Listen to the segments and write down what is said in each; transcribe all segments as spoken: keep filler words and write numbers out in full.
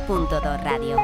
punto dos Radio.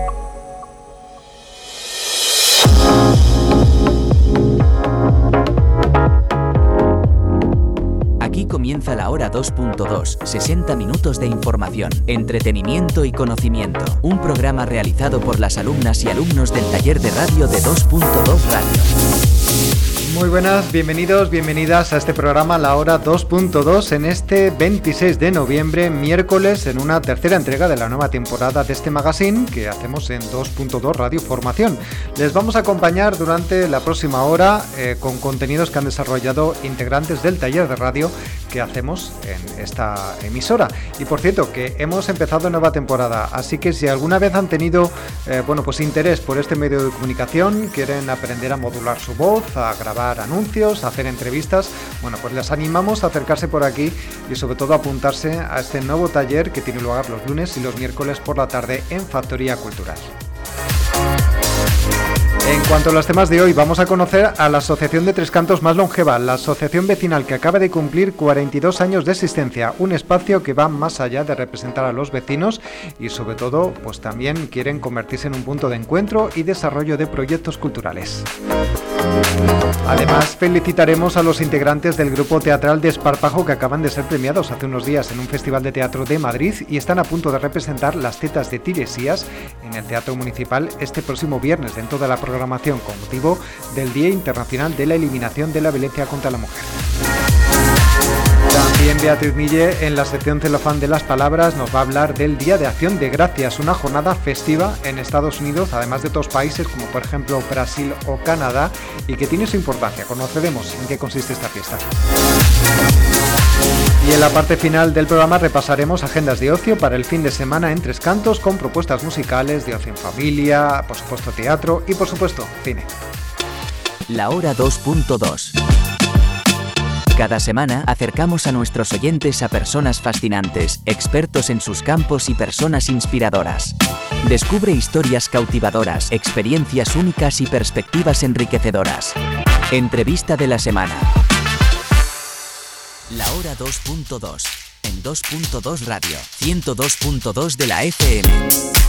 Aquí comienza la hora dos punto dos, sesenta minutos de información, entretenimiento y conocimiento. Un programa realizado por las alumnas y alumnos del taller de radio de dos punto dos Radio. Muy buenas, bienvenidos, bienvenidas a este programa La Hora dos punto dos en este veintiséis de noviembre, miércoles, en una tercera entrega de la nueva temporada de este magazine que hacemos en dos punto dos Radio Formación. Les vamos a acompañar durante la próxima hora eh, con contenidos que han desarrollado integrantes del taller de radio que hacemos en esta emisora. Y por cierto, que hemos empezado nueva temporada, así que si alguna vez han tenido eh, bueno, pues interés por este medio de comunicación, quieren aprender a modular su voz, a grabar anuncios, a hacer entrevistas, bueno, pues les animamos a acercarse por aquí y sobre todo a apuntarse a este nuevo taller que tiene lugar los lunes y los miércoles por la tarde en Factoría Cultural. En cuanto a los temas de hoy, vamos a conocer a la asociación de Tres Cantos más longeva, la asociación vecinal que acaba de cumplir cuarenta y dos años de existencia, un espacio que va más allá de representar a los vecinos y sobre todo, pues también quieren convertirse en un punto de encuentro y desarrollo de proyectos culturales. Además, felicitaremos a los integrantes del grupo teatral Desparpajo que acaban de ser premiados hace unos días en un festival de teatro de Madrid y están a punto de representar Las tetas de Tiresias en el Teatro Municipal este próximo viernes dentro de la programación con motivo del Día Internacional de la Eliminación de la Violencia contra la Mujer. También Beatriz Mille, en la sección Celofán de las Palabras, nos va a hablar del Día de Acción de Gracias, una jornada festiva en Estados Unidos, además de otros países como por ejemplo Brasil o Canadá, y que tiene su importancia. Conoceremos en qué consiste esta fiesta. Y en la parte final del programa repasaremos agendas de ocio para el fin de semana en Tres Cantos con propuestas musicales de ocio en familia, por supuesto teatro y por supuesto cine. La hora dos punto dos. Cada semana acercamos a nuestros oyentes a personas fascinantes, expertos en sus campos y personas inspiradoras. Descubre historias cautivadoras, experiencias únicas y perspectivas enriquecedoras. Entrevista de la semana. La hora dos punto dos, en dos punto dos Radio, ciento dos punto dos de la F M.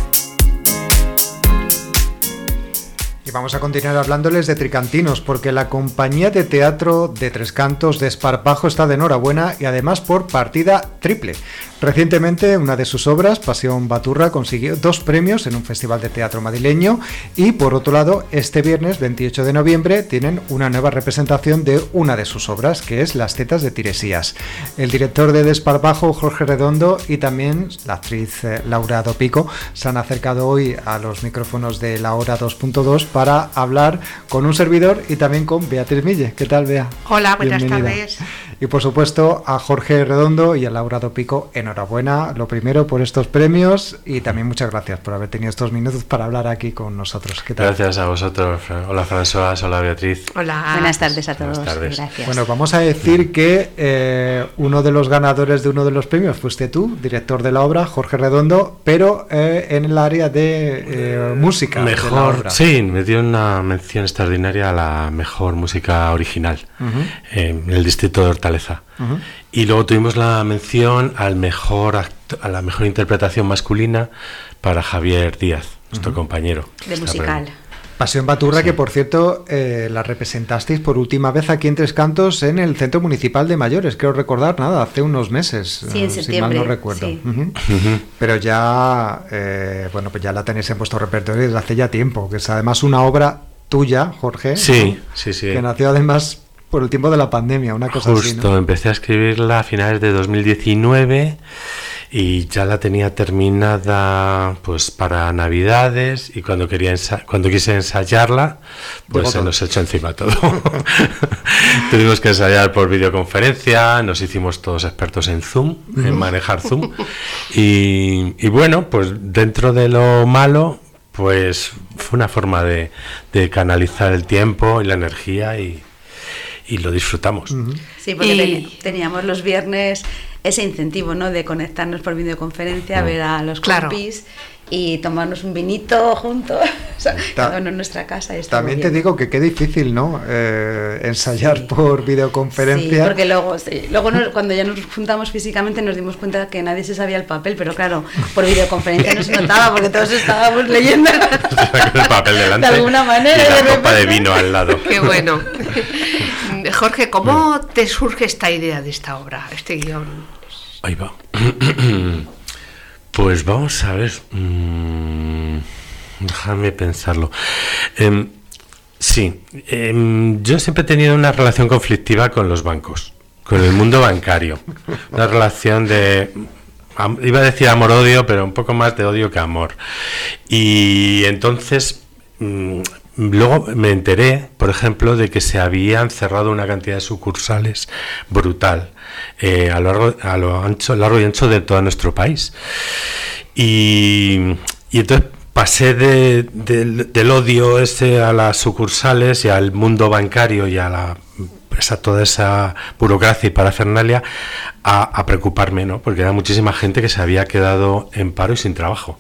Y vamos a continuar hablándoles de Tricantinos, porque la compañía de teatro de Tres Cantos Desparpajo está de enhorabuena y además por partida triple. Recientemente una de sus obras, Pasión Baturra, consiguió dos premios en un festival de teatro madrileño y por otro lado este viernes veintiocho de noviembre tienen una nueva representación de una de sus obras, que es Las tetas de Tiresias. El director de Desparpajo, Jorge Redondo, y también la actriz eh, Laura Dopico se han acercado hoy a los micrófonos de la hora dos punto dos para hablar con un servidor y también con Beatriz Mille. ¿Qué tal, Bea? Hola, buenas Bienvenida. tardes. Y por supuesto a Jorge Redondo y a Laura Dopico, enhorabuena, lo primero por estos premios y también muchas gracias por haber tenido estos minutos para hablar aquí con nosotros. ¿Qué tal? Gracias a vosotros. Hola François, hola Beatriz. Hola. Buenas tardes a todos. Buenas tardes. Gracias. Bueno, vamos a decir que eh, uno de los ganadores de uno de los premios fuiste tú, director de la obra, Jorge Redondo, pero eh, en el área de eh, música. Mejor, de la obra. sí, me dio una mención extraordinaria a la mejor música original Uh-huh. en el distrito de Hortaleza. Uh-huh. Y luego tuvimos la mención al mejor acto, a la mejor interpretación masculina para Javier Díaz, nuestro uh-huh. compañero. De musical. Pasión Baturra, sí. que por cierto eh, la representasteis por última vez aquí en Tres Cantos en el Centro Municipal de Mayores, creo recordar, nada, hace unos meses, sí, en eh, si septiembre, mal no recuerdo. sí. Uh-huh. Uh-huh. Pero ya, eh, bueno, pues ya la tenéis en vuestro repertorio desde hace ya tiempo, que es además una obra tuya, Jorge, Sí, ¿no? sí, sí. Que nació además por el tiempo de la pandemia, una cosa Justo, así, ¿no? empecé a escribirla a finales de dos mil diecinueve y ya la tenía terminada pues para Navidades, y cuando quería ensa- cuando quise ensayarla pues Llegó se todo. nos echó encima todo. Tuvimos que ensayar por videoconferencia, nos hicimos todos expertos en Zoom, en manejar Zoom, y, y bueno, pues dentro de lo malo pues fue una forma de, de canalizar el tiempo y la energía, y y lo disfrutamos. Uh-huh. Sí, Sí, porque Y- ten- teníamos los viernes ese incentivo, ¿no? De conectarnos por videoconferencia, Mm. ver a los Claro. compis y tomarnos un vinito juntos, o sea, Ta- cada uno en nuestra casa. Y estuvo También te bien. digo que qué difícil, ¿no? Eh, ensayar Sí. por Sí, videoconferencia. porque luego, sí, luego nos- cuando ya nos juntamos físicamente nos dimos cuenta que nadie se sabía el papel, pero claro, por videoconferencia no se notaba porque todos estábamos leyendo Con el papel delante de alguna manera. y y la de copa de repente- vino al lado. Qué bueno. Jorge, ¿cómo te surge esta idea de esta obra, este guión? Ahí va. Pues vamos a ver. mm, déjame pensarlo. Em, sí, em, yo siempre he tenido una relación conflictiva con los bancos, con el mundo bancario. Una relación de... am- iba a decir amor-odio, pero un poco más de odio que amor. Y entonces... mm, Luego me enteré, por ejemplo, de que se habían cerrado una cantidad de sucursales brutal eh, a lo largo, a lo ancho, largo y ancho de todo nuestro país. Y, y entonces pasé de, del- del odio ese a las sucursales y al mundo bancario y a la esa, toda esa burocracia y parafernalia a, a preocuparme, ¿no? Porque era muchísima gente que se había quedado en paro y sin trabajo.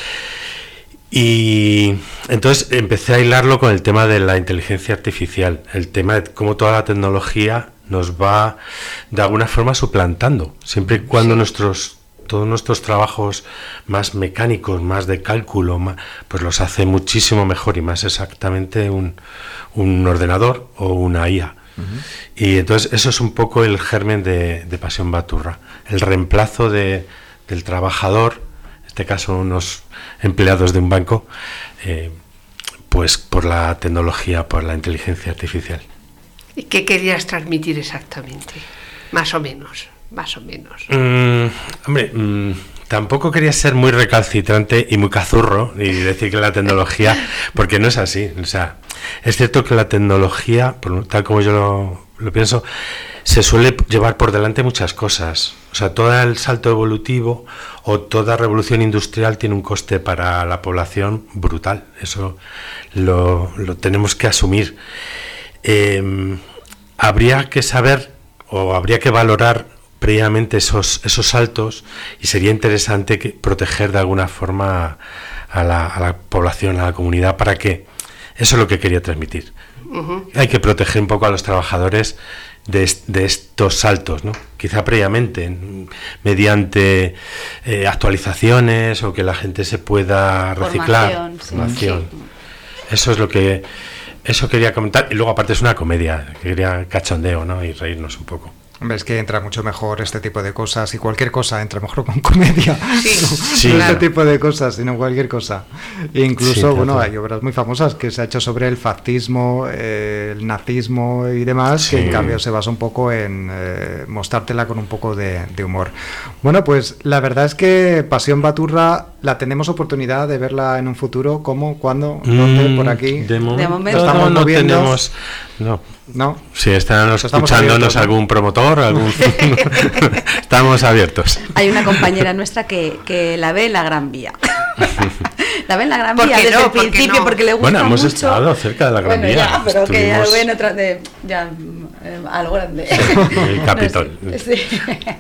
Y entonces empecé a hilarlo con el tema de la inteligencia artificial, el tema de cómo toda la tecnología nos va de alguna forma suplantando, siempre y cuando nuestros todos nuestros trabajos más mecánicos, más de cálculo, más, pues los hace muchísimo mejor y más exactamente un, un ordenador o una I A. Uh-huh. Y entonces eso es un poco el germen de, de Pasión Baturra, el reemplazo de, del trabajador, en este caso unos empleados de un banco, eh, pues por la tecnología, por la inteligencia artificial. ¿Y qué querías transmitir exactamente? Más o menos, más o menos. Mm, hombre, mm, tampoco quería ser muy recalcitrante y muy cazurro y decir que la tecnología, porque no es así. O sea, es cierto que la tecnología, por, tal como yo lo, lo pienso, se suele llevar por delante muchas cosas. O sea, todo el salto evolutivo o toda revolución industrial tiene un coste para la población brutal. Eso lo, lo tenemos que asumir. Eh, habría que saber o habría que valorar previamente esos, esos saltos y sería interesante que proteger de alguna forma a la, a la población, a la comunidad, para que eso es lo que quería transmitir. Uh-huh. Hay que proteger un poco a los trabajadores de, de estos saltos, ¿no? Quizá previamente, mediante eh, actualizaciones o que la gente se pueda reciclar. Formación, sí. Formación. Sí. Eso es lo que eso quería comentar. Y luego aparte es una comedia, que quería cachondeo, ¿no? Y reírnos un poco. Hombre, es que entra mucho mejor este tipo de cosas y cualquier cosa entra mejor con comedia. Sí, no, sí, no claro. este tipo de cosas, sino cualquier cosa. E incluso, Sí, bueno, claro. hay obras muy famosas que se ha hecho sobre el fascismo, eh, el nazismo y demás, Sí. que en cambio se basa un poco en eh, mostrártela con un poco de, de humor. Bueno, pues la verdad es que Pasión Baturra la tenemos oportunidad de verla en un futuro. ¿Cómo? ¿Cuándo? ¿Dónde? Mm, ¿Por aquí? De momento, momento estamos no, no moviendo. tenemos. No. ¿No? Si están Estamos escuchándonos abiertos, ¿no? algún promotor, algún. Estamos abiertos. Hay una compañera nuestra que, que la ve en la Gran Vía. La ve en la Gran ¿Por Vía qué desde no? el ¿Por qué principio no? porque le gusta Bueno, hemos mucho. estado cerca de la Gran Bueno, Vía. ya, pero que ya lo Estuvimos- ven otra de ya eh, a lo grande. El Capitol. No sé, sí.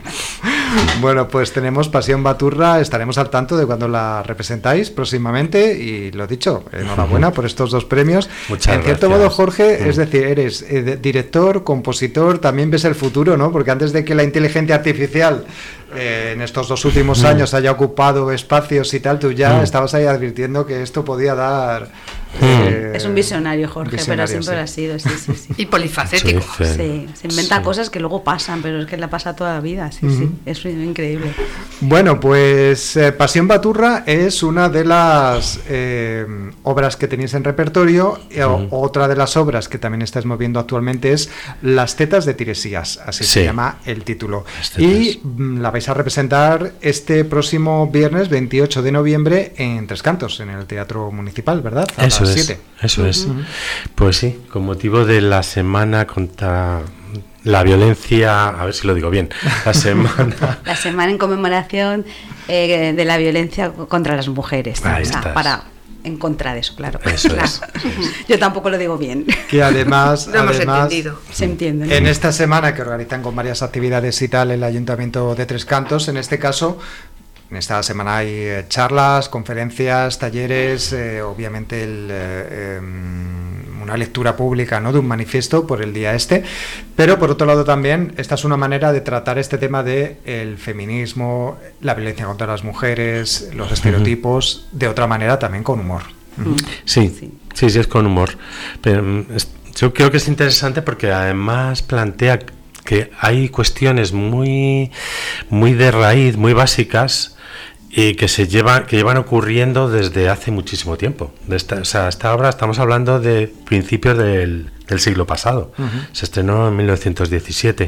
Bueno, pues tenemos Pasión Baturra, estaremos al tanto de cuando la representáis próximamente y lo dicho, enhorabuena por estos dos premios. Muchas en cierto gracias. modo, Jorge, Mm. es decir, eres eh, de- director, compositor, también ves el futuro, ¿no? Porque antes de que la inteligencia artificial eh, en estos dos últimos Mm. años haya ocupado espacios y tal, tú ya Mm. estabas ahí advirtiendo que esto podía dar... Mm. eh, Es un visionario, Jorge, visionario, pero siempre sí. lo ha sido, sí, sí, sí. Y polifacético. Sí, Sí, se inventa Sí. cosas que luego pasan, pero es que le pasa toda la vida, sí, Ujú. sí, es increíble. Bueno, pues eh, Pasión Baturra es una de las eh, obras que tenéis en repertorio. Eh, o- Ujú. Otra de las obras que también estáis moviendo actualmente es Las tetas de Tiresías, así se Sí. llama el título. Las tetas. Y mm, la vais a representar este próximo viernes veintiocho de noviembre en Tres Cantos, en el Teatro Municipal, ¿verdad? A Eso las es. siete. Eso es. Pues sí, con motivo de la semana contra la violencia, a ver si lo digo bien, la semana. La semana en conmemoración eh, de la violencia contra las mujeres, Ahí o sea, estás. para en contra de eso, claro. Eso Claro. es. Yo tampoco lo digo bien. Que además, Lo hemos además entendido. Se entiende, ¿no? en esta semana que organizan con varias actividades y tal el Ayuntamiento de Tres Cantos, en este caso, en esta semana hay eh, charlas, conferencias, talleres, eh, obviamente el, eh, eh, una lectura pública, ¿no?, de un manifiesto por el día este, pero por otro lado también esta es una manera de tratar este tema de el feminismo, la violencia contra las mujeres, los estereotipos, de otra manera también con humor. Mm. Sí, Sí. sí, sí, es con humor. Pero mm, es- yo creo que es interesante porque además plantea que hay cuestiones muy, muy de raíz, muy básicas, y que se llevan, que llevan ocurriendo desde hace muchísimo tiempo. De esta, o sea, esta obra estamos hablando de principios del, del siglo pasado. Ujú. Se estrenó en mil novecientos diecisiete.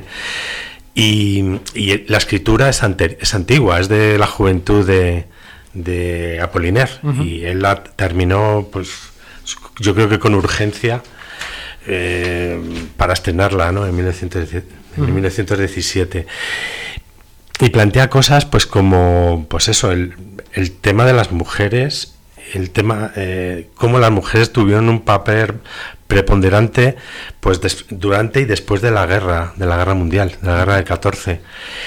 Y, y la escritura es, ante- es antigua, es de la juventud de, de Apollinaire. Ujú. Y él la terminó, pues, yo creo que con urgencia, eh, para estrenarla, ¿no?, en mil novecientos diez en Ujú. mil novecientos diecisiete. Y plantea cosas, pues, como, pues eso, el, el tema de las mujeres, el tema, eh, cómo las mujeres tuvieron un papel preponderante, pues, des- durante y después de la guerra, de la guerra mundial, de la guerra del catorce.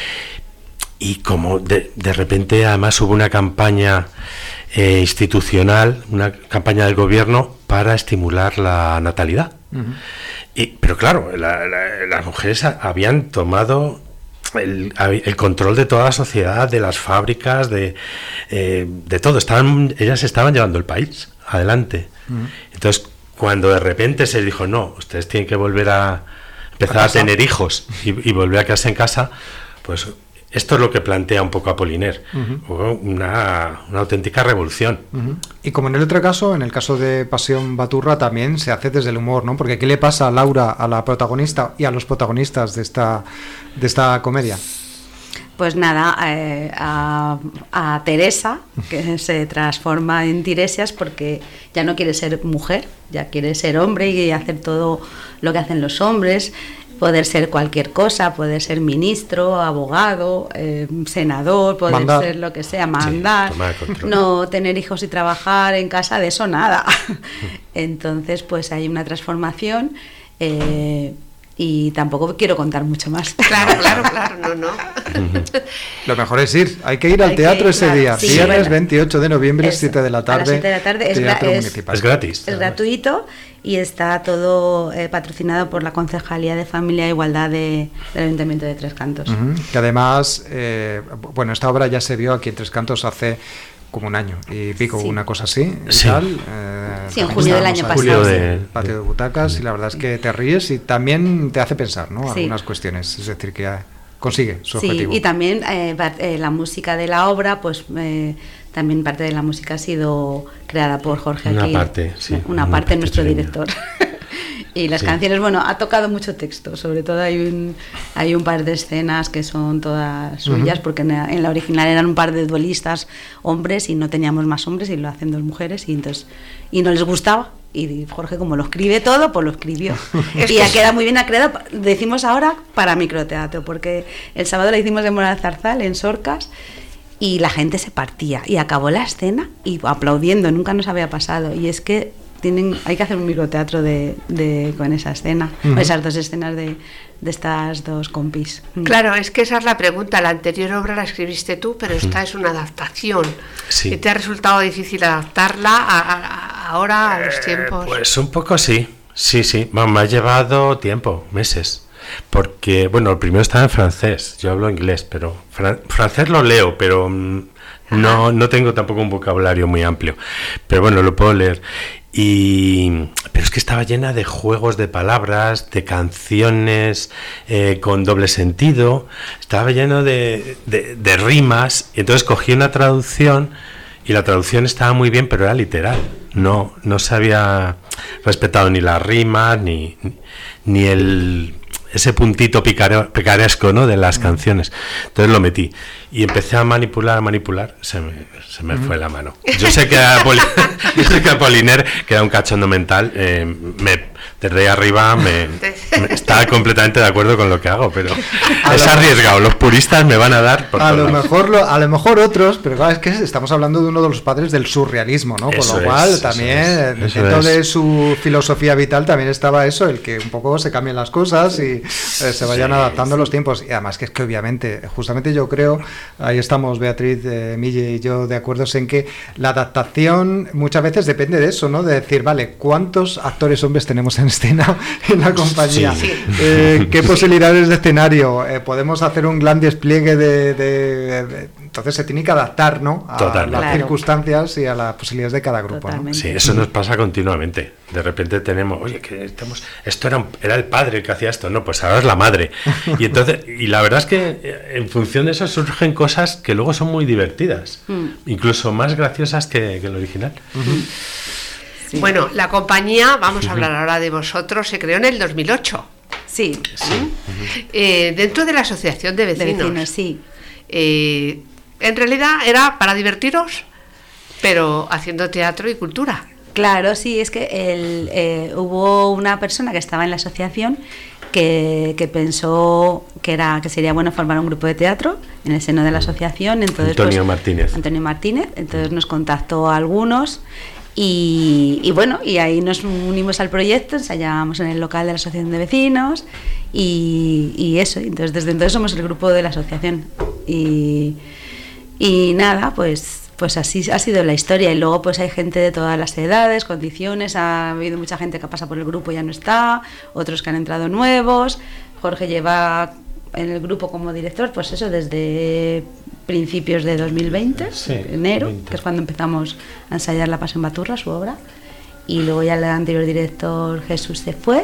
Y como de, de repente además hubo una campaña eh, institucional, una campaña del gobierno para estimular la natalidad. Ujú. Y, pero claro, la- la- las mujeres a- habían tomado el, el control de toda la sociedad, de las fábricas, de, eh, de todo. Estaban, ellas estaban llevando el país adelante. Ujú. Entonces, cuando de repente se dijo, no, ustedes tienen que volver a empezar ¿A a, casa? tener hijos y, y volver a quedarse en casa, pues esto es lo que plantea un poco Apollinaire. Ujú. Hubo una, una auténtica revolución. Ujú. Y como en el otro caso, en el caso de Pasión Baturra, también se hace desde el humor, ¿no? Porque ¿qué le pasa a Laura, a la protagonista, y a los protagonistas de esta, de esta comedia? Pues nada, eh, a, a Teresa, que se transforma en Tiresias porque ya no quiere ser mujer, ya quiere ser hombre y hacer todo lo que hacen los hombres, poder ser cualquier cosa, poder ser ministro, abogado, eh, senador, poder Mandar. ser lo que sea, mandar, tomar control. no tener hijos y trabajar en casa, de eso nada. Entonces, pues hay una transformación. eh, Y tampoco quiero contar mucho más. Claro, claro, claro, no, no. Lo mejor es ir, hay que ir al Hay que teatro ir, ese claro. día, Sí, viernes bueno. veintiocho de noviembre, Eso, siete de la a tarde. las siete de la tarde, es Teatro gra- es- Municipal. Es gratis. Es gratuito y está todo eh, patrocinado por la Concejalía de Familia e Igualdad de, del Ayuntamiento de Tres Cantos. Ujú. Que además, eh, bueno, esta obra ya se vio aquí en Tres Cantos hace como un año y pico, Sí. una cosa así. y Sí. tal. Eh, Sí, en también junio del estábamos año ahí Julio pasado. en de- el patio de butacas y la verdad es que te ríes y también te hace pensar, ¿no? Sí. Algunas cuestiones, es decir, que eh, consigue su Sí, objetivo. y también eh, par- eh, la música de la obra, pues eh, también parte de la música ha sido creada por Jorge Una aquí. parte, sí, Una una parte, parte nuestro pequeña. director. Y las Sí. canciones, bueno, ha tocado mucho texto, sobre todo hay un, hay un par de escenas que son todas suyas, Ujú. porque en la, en la original eran un par de duelistas hombres y no teníamos más hombres y lo hacen dos mujeres y entonces y no les gustaba. Y Jorge, como lo escribe todo, pues lo escribió. Es Y que ya es- queda muy bien, ha quedado, decimos ahora, para microteatro, porque el sábado la hicimos en Moral Zarzal, en Sorcas, y la gente se partía. Y acabó la escena y aplaudiendo, nunca nos había pasado. Y es que tienen, hay que hacer un microteatro de, de, con esa escena, Ujú. con esas dos escenas de, de estas dos compis. Mm. Claro, es que esa es la pregunta. La anterior obra la escribiste tú, pero esta es una adaptación. Sí. ¿Y te ha resultado difícil adaptarla a, a- a- ahora, a los tiempos? Pues un poco sí, sí, sí. Bueno, me ha llevado tiempo, meses. Porque, bueno, el primero estaba en francés, yo hablo inglés, pero fran- francés lo leo, pero mm, no, no tengo tampoco un vocabulario muy amplio. Pero bueno, lo puedo leer. Y, pero es que estaba llena de juegos de palabras, de canciones eh, con doble sentido, estaba lleno de, de, de rimas, y entonces cogí una traducción y la traducción estaba muy bien, pero era literal. No, no se había respetado ni las rimas, ni, ni el ese puntito picareo, picaresco, ¿no?, de las canciones. Entonces lo metí y empecé a manipular, a manipular, se me, se me fue la mano. Yo sé que a, Poli, yo sé que a Apollinaire, que era un cachondo mental, eh, me, desde ahí arriba me, me está completamente de acuerdo con lo que hago, pero es arriesgado. Los puristas me van a dar por a lo lados. mejor lo, a lo mejor otros, pero claro, es que estamos hablando de uno de los padres del surrealismo, ¿no? Con Eso lo cual es, también eso es, eso dentro es. de su filosofía vital también estaba eso, el que un poco se cambien las cosas y eh, se vayan Sí, adaptando sí. los tiempos. Y además que es que obviamente, justamente yo creo, ahí estamos Beatriz, eh, Mille y yo de acuerdo en que la adaptación muchas veces depende de eso, ¿no? De decir, vale, ¿cuántos actores hombres tenemos en escena en la compañía? Sí. Eh, ¿Qué posibilidades de escenario? Eh, ¿Podemos hacer un gran despliegue de, de, de... Entonces se tiene que adaptar, ¿no? A Totalmente. las Claro. circunstancias y a las posibilidades de cada grupo, ¿no? Totalmente. Sí, eso nos pasa continuamente. De repente tenemos, oye, que estamos, esto era, un- era el padre el que hacía esto, no, pues ahora es la madre. Y entonces, y la verdad es que eh, en función de eso surgen cosas que luego son muy divertidas, Mm. incluso más graciosas que, que el original. Sí. Bueno, la compañía, vamos a hablar ahora de vosotros, se creó en el dos mil ocho. Sí, Eh, dentro de la Asociación de de Vecinos. vecinos, sí. Eh, en realidad era para divertiros, pero haciendo teatro y cultura. Claro, sí, es que el, eh, hubo una persona que estaba en la asociación que, que pensó que era que sería bueno formar un grupo de teatro en el seno de la asociación. Entonces, Antonio pues, Martínez. Antonio Martínez, entonces nos contactó a algunos y, y bueno, y ahí nos unimos al proyecto, ensayábamos en el local de la asociación de vecinos y, y eso, entonces desde entonces somos el grupo de la asociación y, y nada, pues pues así ha sido la historia y luego pues hay gente de todas las edades, condiciones, ha habido mucha gente que pasa por el grupo y ya no está, otros que han entrado nuevos. Jorge lleva en el grupo como director, pues eso, desde principios de dos mil veinte, Sí, enero, veinte. que es cuando empezamos a ensayar La Pasión Baturra, su obra, y luego ya el anterior director Jesús se fue.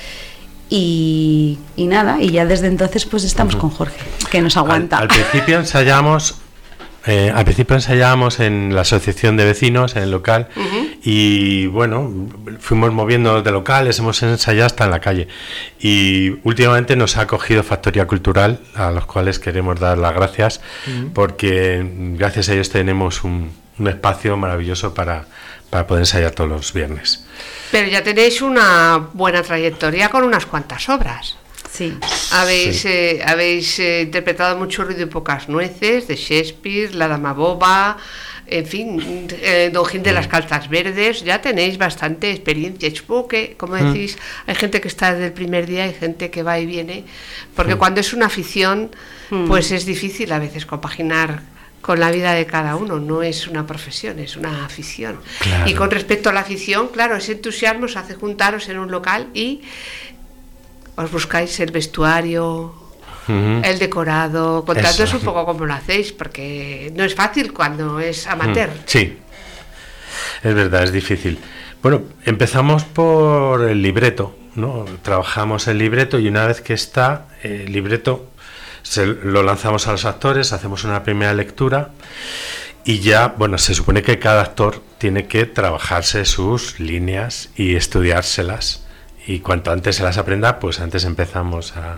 Y, y nada, y ya desde entonces pues estamos con Jorge, que nos aguanta. Al, al principio ensayamos, eh, al principio ensayábamos en la asociación de vecinos, en el local, y bueno, fuimos moviendo de locales, hemos ensayado hasta en la calle. Y últimamente nos ha acogido Factoría Cultural, a los cuales queremos dar las gracias, porque gracias a ellos tenemos un, un espacio maravilloso para, para poder ensayar todos los viernes. Pero ya tenéis una buena trayectoria con unas cuantas obras. Sí, Habéis, Sí. eh, habéis eh, interpretado Mucho ruido y pocas nueces, de Shakespeare, La dama boba, en fin, eh, Don Gil de las calzas verdes. Ya tenéis bastante experiencia. Y supongo que, como decís, hay gente que está desde el primer día, hay gente que va y viene, porque cuando es una afición, Mm. pues es difícil a veces compaginar con la vida de cada uno. No es una profesión, es una afición. Claro. Y con respecto a la afición, claro, ese entusiasmo os hace juntaros en un local y os buscáis el vestuario, Ujú. el decorado. Contadnos Eso. un poco cómo lo hacéis, porque no es fácil cuando es amateur. Mm, Sí, es verdad, es difícil. Bueno, empezamos por el libreto, ¿no? Trabajamos el libreto y una vez que está el libreto, se lo lanzamos a los actores, hacemos una primera lectura y ya, bueno, se supone que cada actor tiene que trabajarse sus líneas y estudiárselas. Y cuanto antes se las aprenda, pues antes empezamos a,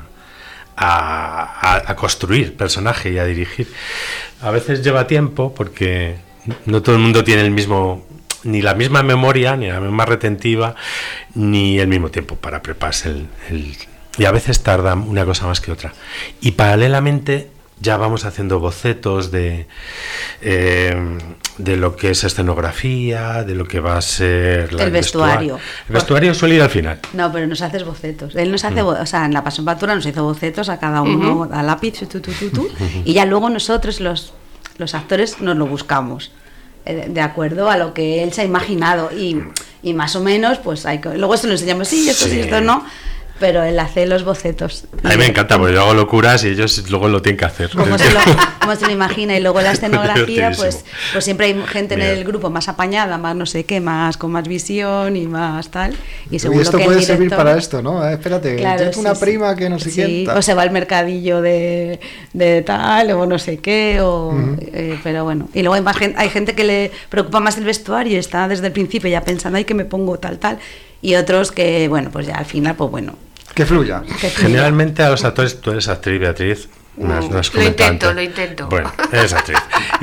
a, a- a construir personaje y a dirigir. A veces lleva tiempo porque no todo el mundo tiene el mismo, ni la misma memoria, ni la misma retentiva, ni el mismo tiempo para prepararse el, el- y a veces tarda una cosa más que otra. Y paralelamente ya vamos haciendo bocetos de, eh, de lo que es escenografía, de lo que va a ser la- El vestuario. El vestuario suele ir al final. no, pero nos haces bocetos. Él nos hace, bo- o sea, en La Pasión Baturra nos hizo bocetos a cada uno a lápiz, tu, tu, tu, tu, y ya luego nosotros, los, los actores, nos lo buscamos. eh, De acuerdo a lo que él se ha imaginado. Y, y más o menos, pues hay que, luego se lo enseñamos, sí, esto sí, Sí. esto no. Pero él hace los bocetos. A mí me encanta porque yo hago locuras y ellos luego lo tienen que hacer. Como se, lo, como se lo imagina, y luego la escenografía, Divertidísimo. pues, pues siempre hay gente en Mira. el grupo más apañada, más no sé qué, más con más visión y más tal. Y según Y esto lo que puede el servir director- para esto, ¿no? Eh, espérate, Claro, yo tengo una sí, sí. prima que no sé Sí, quién. tal. o se va al mercadillo de, de tal, o no sé qué, o, eh, pero bueno. Y luego hay, más gen- hay gente que le preocupa más el vestuario y está desde el principio ya pensando, ay, que me pongo tal, tal. Y otros que, bueno, pues ya al final, pues bueno. Que fluya. que fluya. Generalmente a los actores, tú eres actriz, Beatriz. Nos, nos Lo comentaba intento, antes. lo intento. Bueno, eres actriz.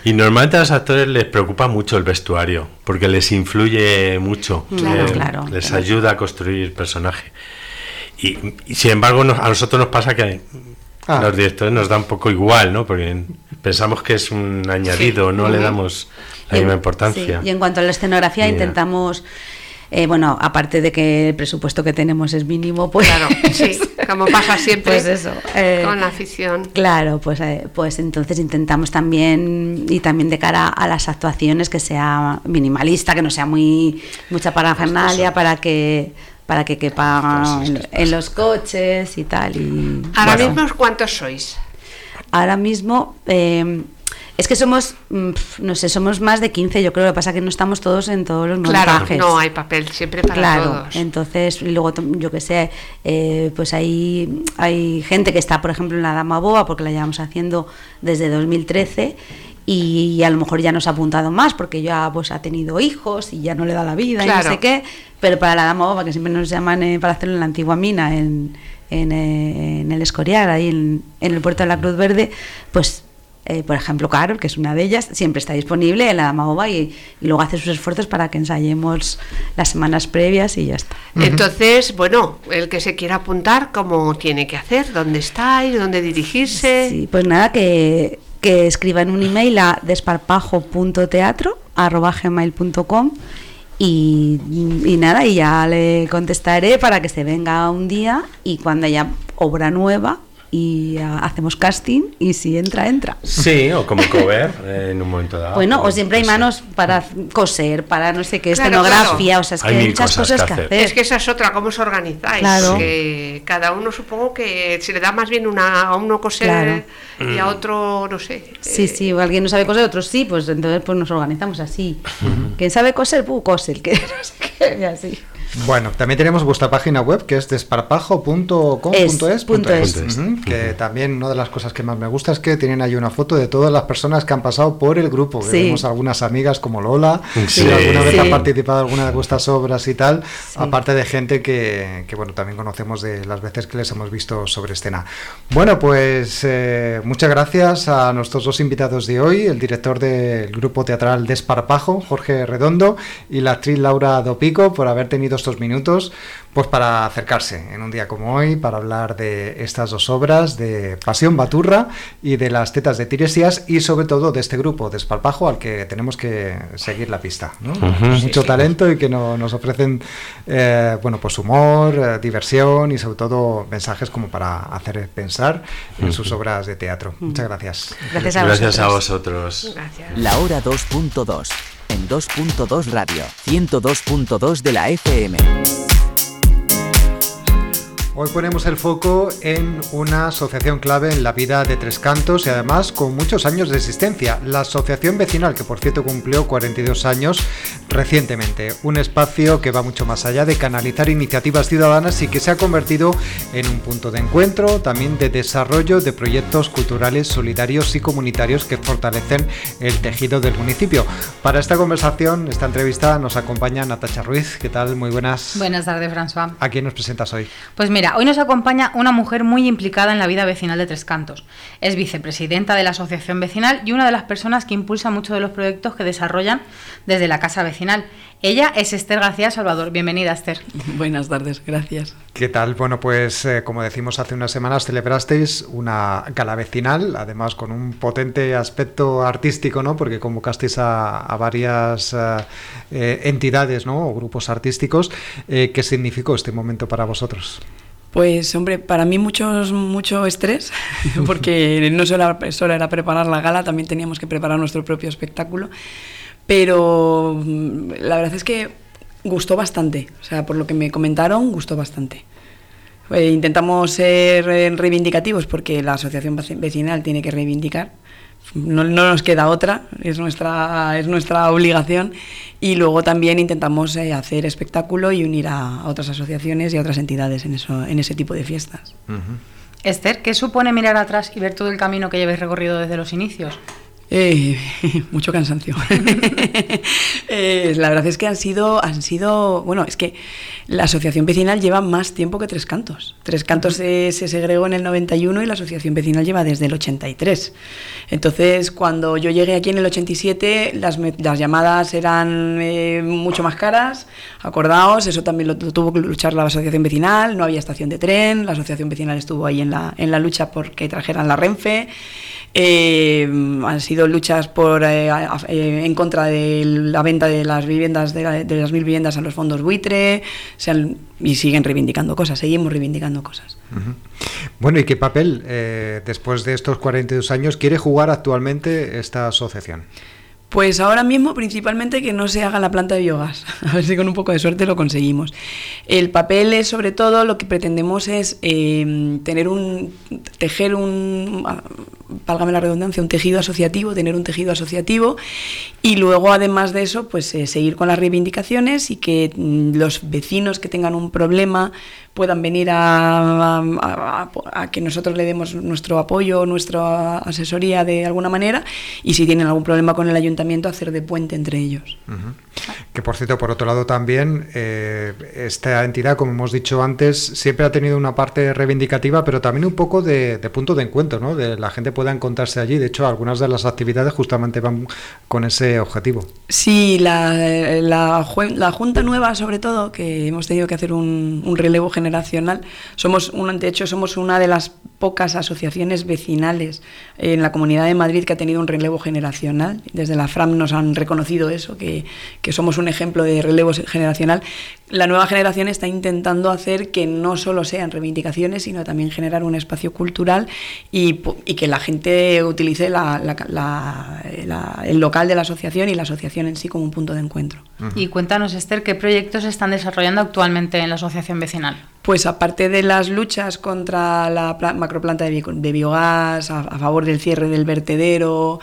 Y normalmente a los actores les preocupa mucho el vestuario, porque les influye mucho, Claro, eh, claro, les claro. ayuda a construir personaje. Y, y sin embargo, nos- a nosotros nos pasa que Ah. los directores nos da un poco igual, ¿no? Porque pensamos que es un añadido, no le damos la Y en- misma importancia. sí, y en cuanto a la escenografía, Ya. intentamos, eh, bueno, aparte de que el presupuesto que tenemos es mínimo, pues. Claro, sí, como pasa siempre Pues eso. eh, con la afición. Claro, pues, eh, pues entonces intentamos también, y también de cara a las actuaciones, que sea minimalista, que no sea muy mucha parafernalia, para que para que quepa en, en los coches y tal. Y, Ahora bueno, mismo, ¿cuántos sois? ahora mismo eh, es que somos, mm, pf, no sé, somos más de quince, yo creo. Lo que pasa es que no estamos todos en todos los Claro, montajes. no hay papel siempre para Claro, todos. entonces, y luego to- yo que sé, eh, pues hay, hay gente que está, por ejemplo, en la Dama Boba, porque la llevamos haciendo desde dos mil trece, y a lo mejor ya nos ha apuntado más, porque ya pues ha tenido hijos y ya no le da la vida y Claro. no sé qué, pero para la Dama Boba, que siempre nos llaman eh, para hacerlo en la antigua mina, en, en, eh, en el Escorial, ahí en, en el puerto de la Cruz Verde, pues... Eh, por ejemplo, Carol, que es una de ellas, siempre está disponible en la Dama Boba y, y luego hace sus esfuerzos para que ensayemos las semanas previas y ya está. Entonces, bueno, el que se quiera apuntar, ¿cómo tiene que hacer? ¿Dónde estáis? ¿Dónde dirigirse? Sí, pues nada, que, que escriban un email a desparpajo punto teatro arroba gmail punto com y, y nada, y ya le contestaré para que se venga un día y cuando haya obra nueva y ah, hacemos casting y si entra, entra. Sí, o como cover eh, en un momento dado. Bueno, pues, o siempre hay pues sí. manos para coser, para no sé qué, Claro, escenografía, claro. o sea, es Hay que hay mil muchas cosas cosas que que hacer. hacer. Es que esa es otra, ¿cómo os organizáis? Claro. Que cada uno supongo que se le da más bien una, a uno coser Claro. y a otro, no sé. Sí, eh, sí, alguien no sabe coser, otros sí, pues entonces pues nos organizamos así. Quien sabe coser, pu, cose, el que no sé qué, y así. Bueno, también tenemos vuestra página web que es desparpajo punto com punto es, Es, punto es. Ujú, que también una de las cosas que más me gusta es que tienen ahí una foto de todas las personas que han pasado por el grupo. Que Sí. Vemos algunas amigas como Lola, Sí. que alguna vez Sí. ha participado en alguna de vuestras obras y tal, aparte de gente que, que, bueno, también conocemos de las veces que les hemos visto sobre escena. Bueno, pues eh, muchas gracias a nuestros dos invitados de hoy, el director del grupo teatral Desparpajo, Jorge Redondo, y la actriz Laura Dopico, por haber tenido estos minutos pues para acercarse en un día como hoy para hablar de estas dos obras, de Pasión Baturra y de Las tetas de Tiresias, y sobre todo de este grupo Desparpajo al que tenemos que seguir la pista, ¿no? Ujú. Mucho talento y que no- nos ofrecen eh, bueno, pues humor, eh, diversión y sobre todo mensajes como para hacer pensar en sus obras de teatro. Muchas gracias. Gracias a Gracias a vosotros. vosotros. Gracias. La hora dos punto dos en dos punto dos Radio, ciento dos punto dos de la F M. Hoy ponemos el foco en una asociación clave en la vida de Tres Cantos y además con muchos años de existencia, la Asociación Vecinal, que por cierto cumplió cuarenta y dos años recientemente. Un espacio que va mucho más allá de canalizar iniciativas ciudadanas y que se ha convertido en un punto de encuentro, también de desarrollo de proyectos culturales, solidarios y comunitarios que fortalecen el tejido del municipio. Para esta conversación, esta entrevista, nos acompaña Natacha Ruiz. ¿Qué tal? Muy buenas. Buenas tardes, François. ¿A quién nos presentas hoy? Pues mira, hoy nos acompaña una mujer muy implicada en la vida vecinal de Tres Cantos. Es vicepresidenta de la Asociación Vecinal y una de las personas que impulsa muchos de los proyectos que desarrollan desde la Casa Vecinal. Ella es Esther García Salvador. Bienvenida, Esther. Buenas tardes, gracias. ¿Qué tal? Bueno, pues eh, como decimos hace unas semanas, celebrasteis una gala vecinal, además con un potente aspecto artístico, ¿no? Porque convocasteis a, a varias eh, eh, entidades, ¿no? O grupos artísticos. Eh, ¿Qué significó este momento para vosotros? Pues hombre, para mí muchos, mucho estrés, porque no solo, solo era preparar la gala, también teníamos que preparar nuestro propio espectáculo, pero mm, la verdad es que gustó bastante, o sea, por lo que me comentaron, gustó bastante. Eh, intentamos ser eh, reivindicativos porque la asociación vecinal tiene que reivindicar, no, no nos queda otra, es nuestra, es nuestra obligación, y luego también intentamos eh, hacer espectáculo y unir a, a otras asociaciones y a otras entidades en, eso, en ese tipo de fiestas. Uh-huh. Esther, ¿qué supone mirar atrás y ver todo el camino que lleváis recorrido desde los inicios? Eh, mucho cansancio. eh, la verdad es que han sido, han sido, bueno, es que la asociación vecinal lleva más tiempo que Tres Cantos. Tres Cantos se, se segregó en el noventa y uno y la asociación vecinal lleva desde el ochenta y tres. Entonces, cuando yo llegué aquí en el ochenta y siete, las, las llamadas eran eh, mucho más caras, acordaos, eso también lo tuvo que luchar la asociación vecinal, no había estación de tren, la asociación vecinal estuvo ahí en la, en la lucha porque trajeran la Renfe. Eh, han sido luchas por eh, eh, en contra de la venta de las viviendas de, la, de las mil viviendas a los fondos buitre, se han, y siguen reivindicando cosas, seguimos reivindicando cosas. Uh-huh. Bueno, ¿y qué papel eh, después de estos cuarenta y dos años quiere jugar actualmente esta asociación? Pues ahora mismo principalmente que no se haga la planta de biogás, a ver si con un poco de suerte lo conseguimos. El papel es, sobre todo, lo que pretendemos es eh, tener un, tejer un, válgame la redundancia, un tejido asociativo, tener un tejido asociativo y luego además de eso pues eh, seguir con las reivindicaciones y que mm, los vecinos que tengan un problema puedan venir a, a, a, a que nosotros le demos nuestro apoyo, nuestra asesoría de alguna manera y si tienen algún problema con el ayuntamiento hacer de puente entre ellos. Uh-huh. Que por cierto, por otro lado también, eh, esta entidad, como hemos dicho antes, siempre ha tenido una parte reivindicativa, pero también un poco de, de punto de encuentro, ¿no? De la gente pueda encontrarse allí. De hecho, algunas de las actividades justamente van con ese objetivo. Sí, la, la, la Junta Nueva, sobre todo, que hemos tenido que hacer un, un relevo generacional, somos una, de hecho, somos una de las pocas asociaciones vecinales en la Comunidad de Madrid que ha tenido un relevo generacional. Desde la Fram nos han reconocido eso, que, que somos un ejemplo de relevo generacional. La nueva generación está intentando hacer que no solo sean reivindicaciones, sino también generar un espacio cultural y, y que la gente utilice la, la, la, la, el local de la asociación y la asociación en sí como un punto de encuentro. Uh-huh. Y cuéntanos, Esther, ¿qué proyectos se están desarrollando actualmente en la asociación vecinal? Pues aparte de las luchas contra la pla- macroplanta de, bi- de biogás, a, a favor del cierre del vertedero,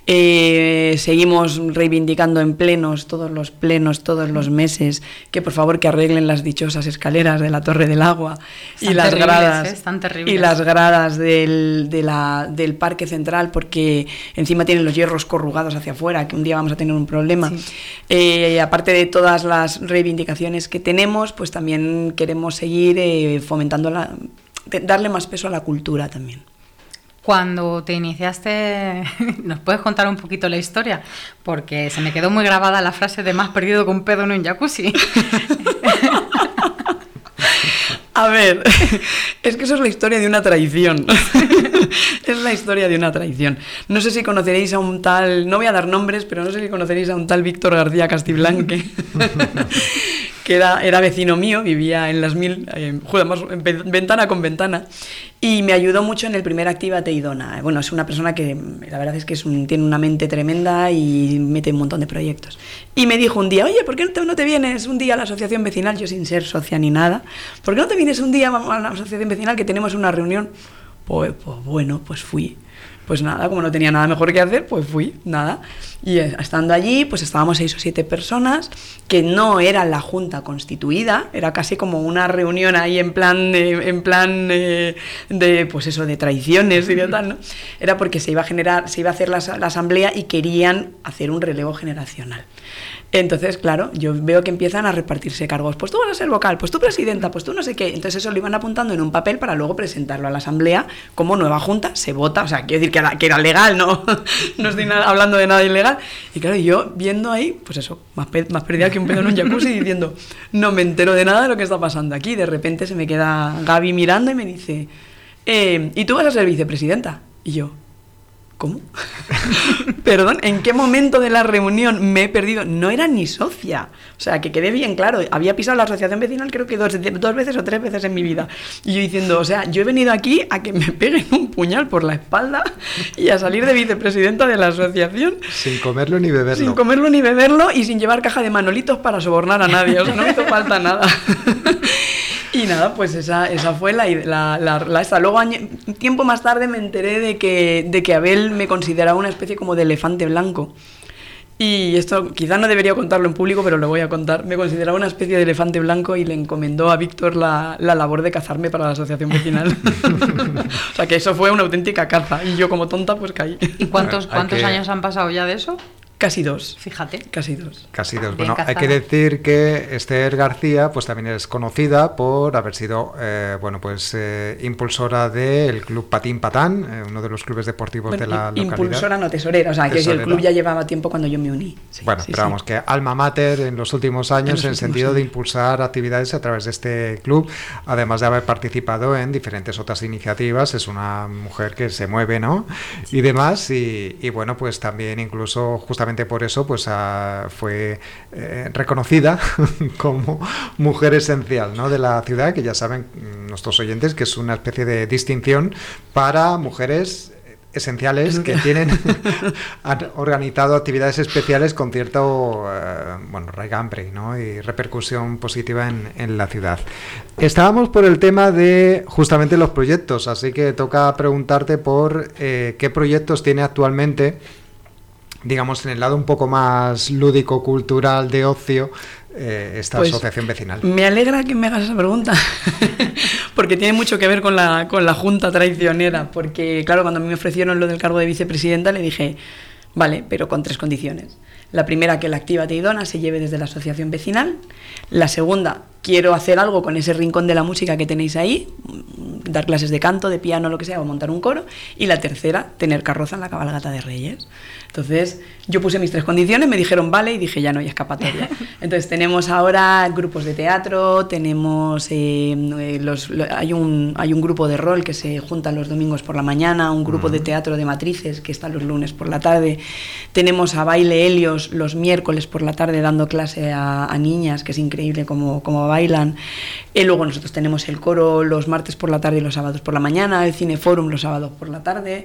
eh, seguimos reivindicando en plenos, todos los plenos, todos los meses, que por favor que arreglen las dichosas escaleras de la Torre del Agua están y las gradas, ¿eh? Están terribles. y las gradas del, de la, del Parque Central, porque encima tienen los hierros corrugados hacia afuera, que un día vamos a tener un problema. Sí. Eh, aparte de todas las reivindicaciones que tenemos, pues también queremos seguir Eh, fomentando la, darle más peso a la cultura también. Cuando te iniciaste, ¿nos puedes contar un poquito la historia? Porque se me quedó muy grabada la frase de más perdido que un pedo en un jacuzzi. A ver, es que eso es la historia de una traición. Es la historia de una traición. No sé si conoceréis a un tal, no voy a dar nombres, pero no sé si conoceréis a un tal Víctor García Castiblanque, que era, era vecino mío, vivía en las mil, eh, además, ventana con ventana, y me ayudó mucho en el primer Actívate Idona. Bueno, es una persona que la verdad es que es un, tiene una mente tremenda y mete un montón de proyectos. Y me dijo un día, oye, ¿por qué no te, no te vienes un día a la asociación vecinal? Yo sin ser socia ni nada. ¿Por qué no te vienes un día a la asociación vecinal que tenemos una reunión? Pues, pues bueno, pues fui. Pues nada, como no tenía nada mejor que hacer, pues fui, nada. Y estando allí, pues estábamos seis o siete personas, que no era la junta constituida, era casi como una reunión ahí en plan de, en plan de, de pues eso, de traiciones y de tal, ¿no? Era porque se iba a generar, se iba a hacer la, la asamblea y querían hacer un relevo generacional. Entonces, claro, yo veo que empiezan a repartirse cargos. Pues tú vas a ser vocal, pues tú presidenta, pues tú no sé qué. Entonces eso lo iban apuntando en un papel para luego presentarlo a la asamblea como nueva junta, se vota, o sea, quiero decir que era, que era legal, no, no estoy nada, hablando de nada ilegal. Y claro, yo viendo ahí, pues eso, más, pe- más perdida que un pedo en un jacuzzi diciendo, no me entero de nada de lo que está pasando aquí. De repente se me queda Gaby mirando y me dice, eh, ¿y tú vas a ser vicepresidenta? Y yo, ¿cómo? Perdón, ¿en qué momento de la reunión me he perdido? No era ni socia. O sea, que quede bien claro. Había pisado la asociación vecinal creo que dos, dos veces o tres veces en mi vida. Y yo diciendo, o sea, yo he venido aquí a que me peguen un puñal por la espalda y a salir de vicepresidenta de la asociación. Sin comerlo ni beberlo. Sin comerlo ni beberlo y sin llevar caja de manolitos para sobornar a nadie. O sea, no me hizo falta nada. Y nada, pues esa, esa fue la, la, la, la esta. Luego, año, tiempo más tarde, me enteré de que, de que Abel me consideraba una especie como de elefante blanco. Y esto quizás no debería contarlo en público, pero lo voy a contar. Me consideraba una especie de elefante blanco y le encomendó a Víctor la, la labor de cazarme para la asociación vecinal. O sea que eso fue una auténtica caza y yo como tonta pues caí. ¿Y cuántos, Hay cuántos que- años han pasado ya de eso? Casi dos. Fíjate. Casi dos. Casi dos. Bien Bueno, hay cazada. que decir que Esther García, pues también es conocida por haber sido, eh, bueno, pues eh, impulsora del Club Patín Patán, eh, uno de los clubes deportivos Bueno, de la i- localidad. impulsora, no tesorera. O sea, que si el Tesorera. club ya llevaba tiempo cuando yo me uní. Sí, Bueno, sí, pero sí. vamos, que alma mater en los últimos años En los en el últimos sentido de años. impulsar actividades a través de este club, además de haber participado en diferentes otras iniciativas. Es una mujer que se mueve, ¿no? Y demás, y, y bueno, pues también incluso justamente por eso, pues ah, fue eh, reconocida como mujer esencial, ¿no?, de la ciudad, que ya saben mm, nuestros oyentes que es una especie de distinción para mujeres esenciales que tienen han organizado actividades especiales con cierto eh, bueno, raigambre, ¿no?, y repercusión positiva en, en la ciudad. Estábamos por el tema de justamente los proyectos, así que toca preguntarte por eh, qué proyectos tiene actualmente, digamos, en el lado un poco más lúdico, cultural, de ocio, eh, esta Pues, asociación vecinal. Me alegra que me hagas esa pregunta, porque tiene mucho que ver con la, con la junta traicionera, porque claro, cuando a mí me ofrecieron lo del cargo de vicepresidenta, le dije, vale, pero con tres condiciones. La primera, que la Actívate Idona se lleve desde la asociación vecinal. La segunda, quiero hacer algo con ese rincón de la música que tenéis ahí, dar clases de canto, de piano, lo que sea, o montar un coro. Y la tercera, tener carroza en la cabalgata de Reyes. Entonces, yo puse mis tres condiciones, me dijeron vale, y dije ya no hay escapatoria. Entonces, tenemos ahora grupos de teatro, tenemos eh, eh, los, lo- hay, un, hay un grupo de rol que se juntan los domingos por la mañana, un grupo de teatro de matrices que está los lunes por la tarde, tenemos a Baile Helios los miércoles por la tarde dando clase a, a niñas, que es increíble cómo, cómo bailan. Y luego nosotros tenemos el coro los martes por la tarde y los sábados por la mañana, el Cineforum los sábados por la tarde.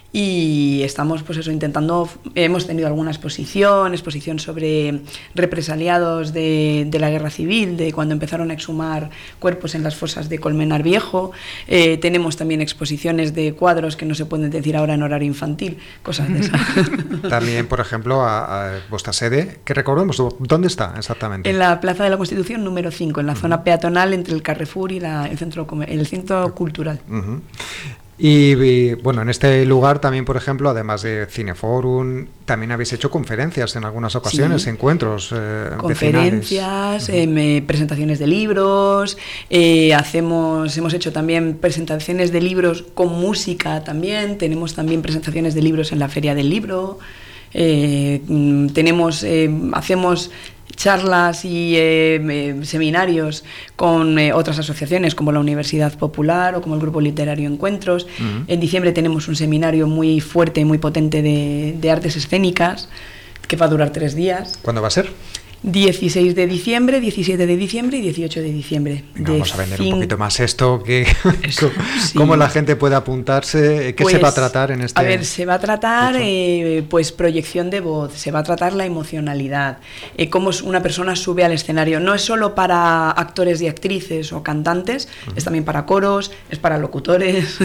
Y estamos, pues eso, intentando, hemos tenido alguna exposición, exposición sobre represaliados de, de la guerra civil, de cuando empezaron a exhumar cuerpos en las fosas de Colmenar Viejo. Eh, tenemos también exposiciones de cuadros que no se pueden decir ahora en horario infantil, cosas de esas. También, por ejemplo, a, a vuestra sede, que recordemos, ¿dónde está exactamente? En la Plaza de la Constitución número cinco, en la zona peatonal entre el Carrefour y la, el, centro, comer- el centro cultural. Uh-huh. Y, y, bueno, en este lugar también, por ejemplo, además de Cineforum, también habéis hecho conferencias en algunas ocasiones, Sí. encuentros eh, Conferencias, vecinales. eh, me- presentaciones de libros, eh, hacemos, hemos hecho también presentaciones de libros con música también, tenemos también presentaciones de libros en la Feria del Libro, eh, mm, tenemos, eh, hacemos charlas y eh, eh, seminarios con eh, otras asociaciones como la Universidad Popular o como el Grupo Literario Encuentros. Ujú. En diciembre tenemos un seminario muy fuerte y muy potente de, de artes escénicas que va a durar tres días. ¿Cuándo va a ser? dieciséis de diciembre, diecisiete de diciembre y dieciocho de diciembre. Venga, De vamos a vender un cin- poquito más esto, que Eso, sí. cómo la gente puede apuntarse, qué se Pues, va a tratar en este. A ver, se va a tratar curso? eh, pues proyección de voz, se va a tratar la emocionalidad, eh, cómo una persona sube al escenario. No es solo para actores y actrices o cantantes, es también para coros, es para locutores,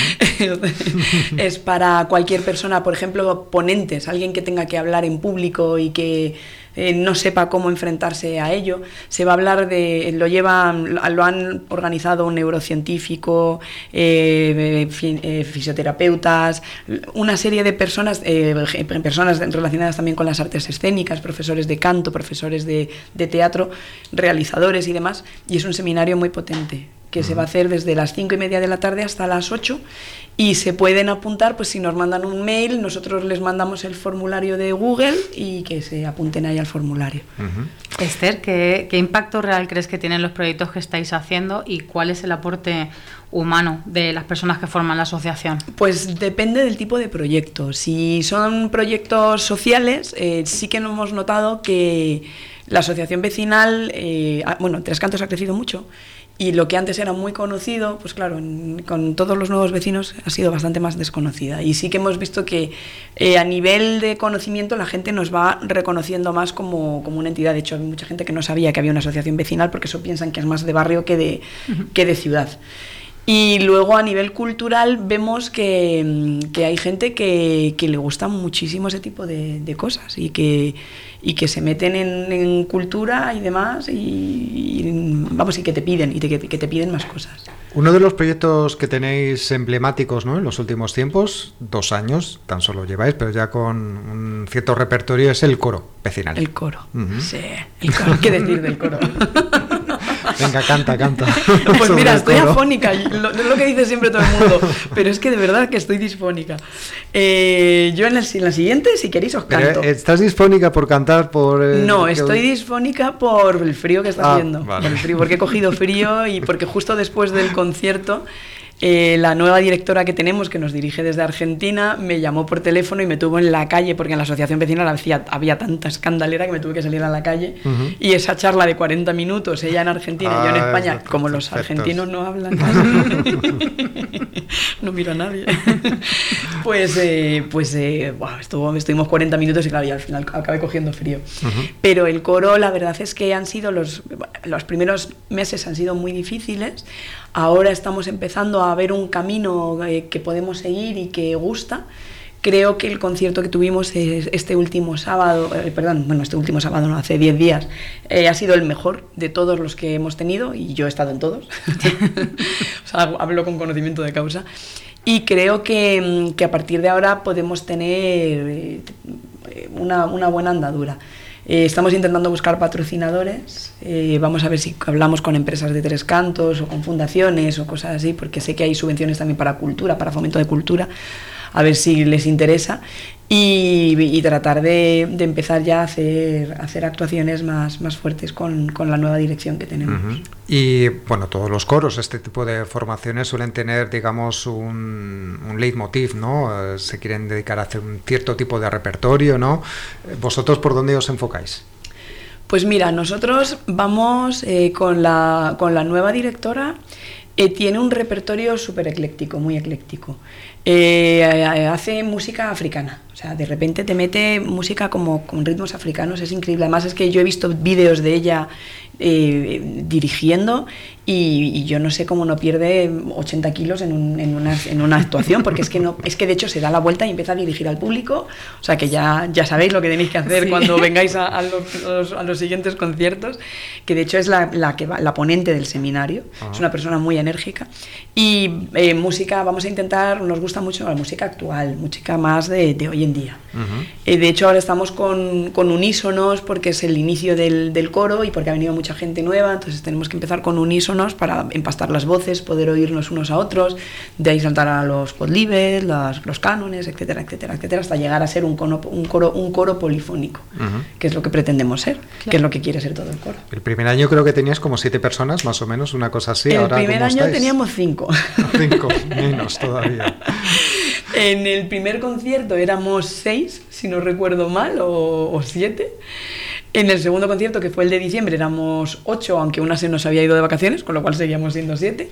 es para cualquier persona, por ejemplo, ponentes, alguien que tenga que hablar en público y que eh, no sepa cómo enfrentarse a ello. Se va a hablar de, lo llevan, lo han organizado un neurocientífico, eh, fi- eh, fisioterapeutas, una serie de personas, eh, personas relacionadas también con las artes escénicas, profesores de canto, profesores de, de teatro, realizadores y demás, y es un seminario muy potente que se va a hacer desde las cinco y media de la tarde hasta las ocho, y se pueden apuntar, pues si nos mandan un mail, nosotros les mandamos el formulario de Google y que se apunten ahí al formulario. Ujú. Esther, ¿qué, ¿qué impacto real crees que tienen los proyectos que estáis haciendo y cuál es el aporte humano de las personas que forman la asociación? Pues depende del tipo de proyecto. Si son proyectos sociales, eh, sí que hemos notado que la asociación vecinal, eh, ha- bueno, Tres Cantos ha crecido mucho. Y lo que antes era muy conocido, pues claro, en- con todos los nuevos vecinos ha sido bastante más desconocida. Y sí que hemos visto que eh, a nivel de conocimiento la gente nos va reconociendo más como, como una entidad. De hecho, hay mucha gente que no sabía que había una asociación vecinal porque eso piensan que es más de barrio que de, que de ciudad. Y luego a nivel cultural vemos que, que hay gente que, que le gusta muchísimo ese tipo de, de cosas y que, y que se meten en, en cultura y demás y, y vamos y que te piden y te, que, que te piden más cosas. Uno de los proyectos que tenéis emblemáticos, ¿no?, en los últimos tiempos, dos años tan solo lleváis, pero ya con un cierto repertorio, es el coro vecinal. El coro, uh-huh. sí, el coro. ¿Qué decir del coro? Venga, canta, canta. Pues mira, estoy coro. afónica, lo, es lo que dice siempre todo el mundo, pero es que de verdad que estoy disfónica. Eh, yo en, el, en la siguiente, si queréis, os canto. Pero, ¿estás disfónica por cantar? por eh, No, que... estoy disfónica por el frío que está ah, haciendo, vale. por el frío, porque he cogido frío y porque justo después del concierto Eh, la nueva directora que tenemos, que nos dirige desde Argentina, me llamó por teléfono y me tuvo en la calle, porque en la asociación vecinal había, había tanta escandalera que me tuve que salir a la calle. Uh-huh. Y esa charla de cuarenta minutos, ella en Argentina y ah, yo en España, exacto, como los perfectos. Argentinos no hablan casi, no miro a nadie, pues, eh, pues eh, wow, estuvo, estuvimos cuarenta minutos y claro, y al final acabé cogiendo frío. Uh-huh. Pero el coro, la verdad es que han sido los, los primeros meses han sido muy difíciles. Ahora estamos empezando a ver un camino eh, que podemos seguir y que gusta. Creo que el concierto que tuvimos este último sábado, eh, perdón, bueno, este último sábado, no, hace diez días, eh, ha sido el mejor de todos los que hemos tenido y yo he estado en todos. O sea, hablo con conocimiento de causa. Y creo que, que a partir de ahora podemos tener eh, una, una buena andadura. Eh, estamos intentando buscar patrocinadores, eh, vamos a ver si hablamos con empresas de Tres Cantos o con fundaciones o cosas así, porque sé que hay subvenciones también para cultura, para fomento de cultura, a ver si les interesa y, y tratar de, de empezar ya a hacer, a hacer actuaciones más, más fuertes con, con la nueva dirección que tenemos. Uh-huh. Y bueno, todos los coros, este tipo de formaciones suelen tener, digamos, un, un leitmotiv, ¿no? Eh, se quieren dedicar a hacer un cierto tipo de repertorio, ¿no? ¿Vosotros por dónde os enfocáis? Pues mira, nosotros vamos eh, con, la, con la nueva directora. Eh, tiene un repertorio súper ecléctico, muy ecléctico. Eh, hace música africana, o sea, de repente te mete música como con ritmos africanos, es increíble. Además es que yo he visto vídeos de ella eh, dirigiendo y, y yo no sé cómo no pierde ochenta kilos en, un, en, una, en una actuación, porque es que, no, es que de hecho se da la vuelta y empieza a dirigir al público, o sea que ya, ya sabéis lo que tenéis que hacer sí. cuando vengáis a, a, los, los, a los siguientes conciertos, que de hecho es la, la, que va, la ponente del seminario, uh-huh. es una persona muy enérgica. Y eh, música, vamos a intentar, nos gusta mucho la música actual, música más de, de hoy en día. Uh-huh. Eh, de hecho ahora estamos con, con unísonos porque es el inicio del, del coro y porque ha venido mucha gente nueva, entonces tenemos que empezar con unísonos para empastar las voces, poder oírnos unos a otros, de ahí saltar a los quodlibres, los, los cánones, etcétera, etcétera, etcétera, hasta llegar a ser un coro, un coro, un coro polifónico, uh-huh. que es lo que pretendemos ser, claro. que es lo que quiere ser todo el coro. El primer año creo que tenías como siete personas, más o menos, una cosa así. El Ahora, primer año estáis? Teníamos cinco. Cinco, menos todavía. En el primer concierto éramos seis, si no recuerdo mal, o, o siete. En el segundo concierto, que fue el de diciembre, éramos ocho, aunque una se nos había ido de vacaciones, con lo cual seguíamos siendo siete.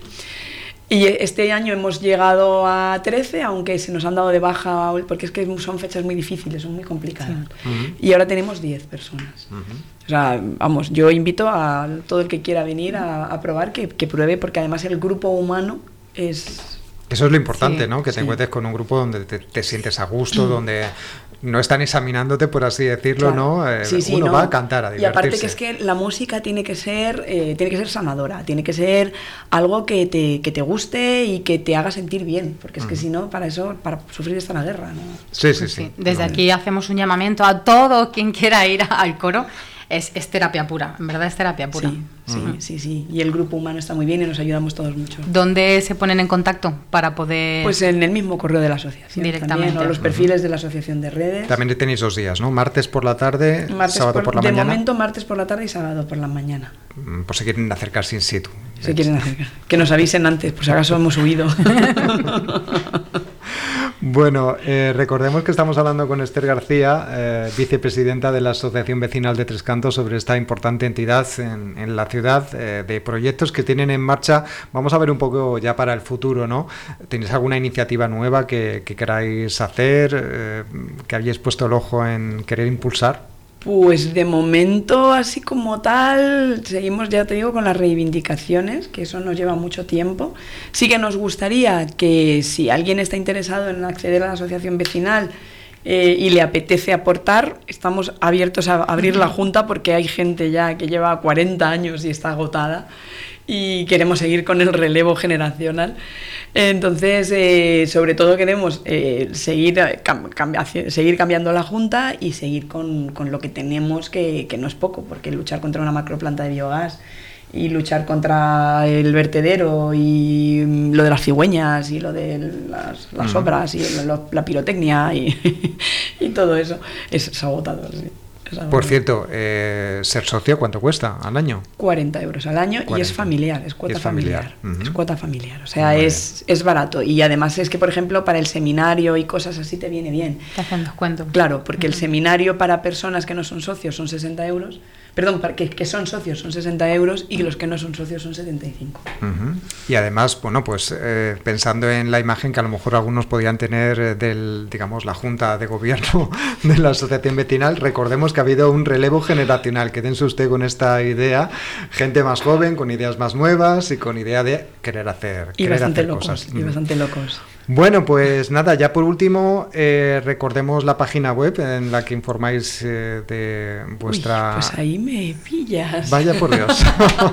Y este año hemos llegado a trece, aunque se nos han dado de baja, porque es que son fechas muy difíciles, son muy complicadas. Sí. Uh-huh. Y ahora tenemos diez personas. Uh-huh. O sea, vamos, yo invito a todo el que quiera venir a, a probar que, que pruebe, porque además el grupo humano es... Eso es lo importante, sí, ¿no? Que te sí. encuentres con un grupo donde te, te sientes a gusto, donde no están examinándote, por así decirlo, claro. ¿no? Eh, sí, sí, uno no. va a cantar, a divertirse. Y aparte que es que la música tiene que ser, eh, tiene que ser sanadora, tiene que ser algo que te, que te guste y que te haga sentir bien, porque es que mm. si no, para eso, para sufrir está la guerra, ¿no? Sí, sí, sí. sí. Desde no. aquí hacemos un llamamiento a todo quien quiera ir al coro. Es, es terapia pura, en verdad es terapia pura. Sí, sí, uh-huh. sí, sí. Y el grupo humano está muy bien y nos ayudamos todos mucho. ¿Dónde se ponen en contacto para poder...? Pues en el mismo correo de la asociación. Directamente. También, o los perfiles uh-huh. de la asociación de redes. También tenéis dos días, ¿no? Martes por la tarde, martes sábado por, por la de mañana. De momento martes por la tarde y sábado por la mañana. Por si quieren acercarse in situ. Si quieren acercar. Que nos avisen antes, por si acaso hemos huido. Bueno, eh, recordemos que estamos hablando con Esther García, eh, vicepresidenta de la Asociación Vecinal de Tres Cantos, sobre esta importante entidad en, en la ciudad, eh, de proyectos que tienen en marcha. Vamos a ver un poco ya para el futuro, ¿no? ¿Tenéis alguna iniciativa nueva que, que queráis hacer, eh, que hayáis puesto el ojo en querer impulsar? Pues de momento, así como tal, seguimos, ya te digo, con las reivindicaciones, que eso nos lleva mucho tiempo. Sí que nos gustaría que si alguien está interesado en acceder a la asociación vecinal eh, y le apetece aportar, estamos abiertos a abrir la junta porque hay gente ya que lleva cuarenta años y está agotada y queremos seguir con el relevo generacional. Entonces, eh, sobre todo queremos eh, seguir, cam- cam- seguir cambiando la Junta y seguir con, con lo que tenemos, que, que no es poco, porque luchar contra una macroplanta de biogás y luchar contra el vertedero y lo de las cigüeñas y lo de las, las uh-huh. obras y lo, la pirotecnia y, y todo eso es, es agotador, sí. Por cierto, eh, ser socio, ¿cuánto cuesta al año? cuarenta euros al año cuarenta. Y es familiar, es cuota es familiar. familiar. Uh-huh. Es cuota familiar, o sea, es, es barato. Y además es que, por ejemplo, para el seminario y cosas así te viene bien. Te hacen descuento. Claro, porque uh-huh. el seminario para personas que no son socios son sesenta euros. Perdón, para que, que son socios son sesenta euros y los que no son socios son setenta y cinco. Uh-huh. Y además, bueno, pues eh, pensando en la imagen que a lo mejor algunos podían tener eh, del, digamos, la Junta de Gobierno de la Asociación Vecinal, recordemos que ha habido un relevo generacional. Quédense usted con esta idea, gente más joven, con ideas más nuevas y con idea de querer hacer, y querer bastante hacer locos, cosas. Y bastante locos. Bueno, pues nada, ya por último, eh, recordemos la página web en la que informáis eh, de vuestra... Uy, pues ahí me pillas. Vaya por Dios.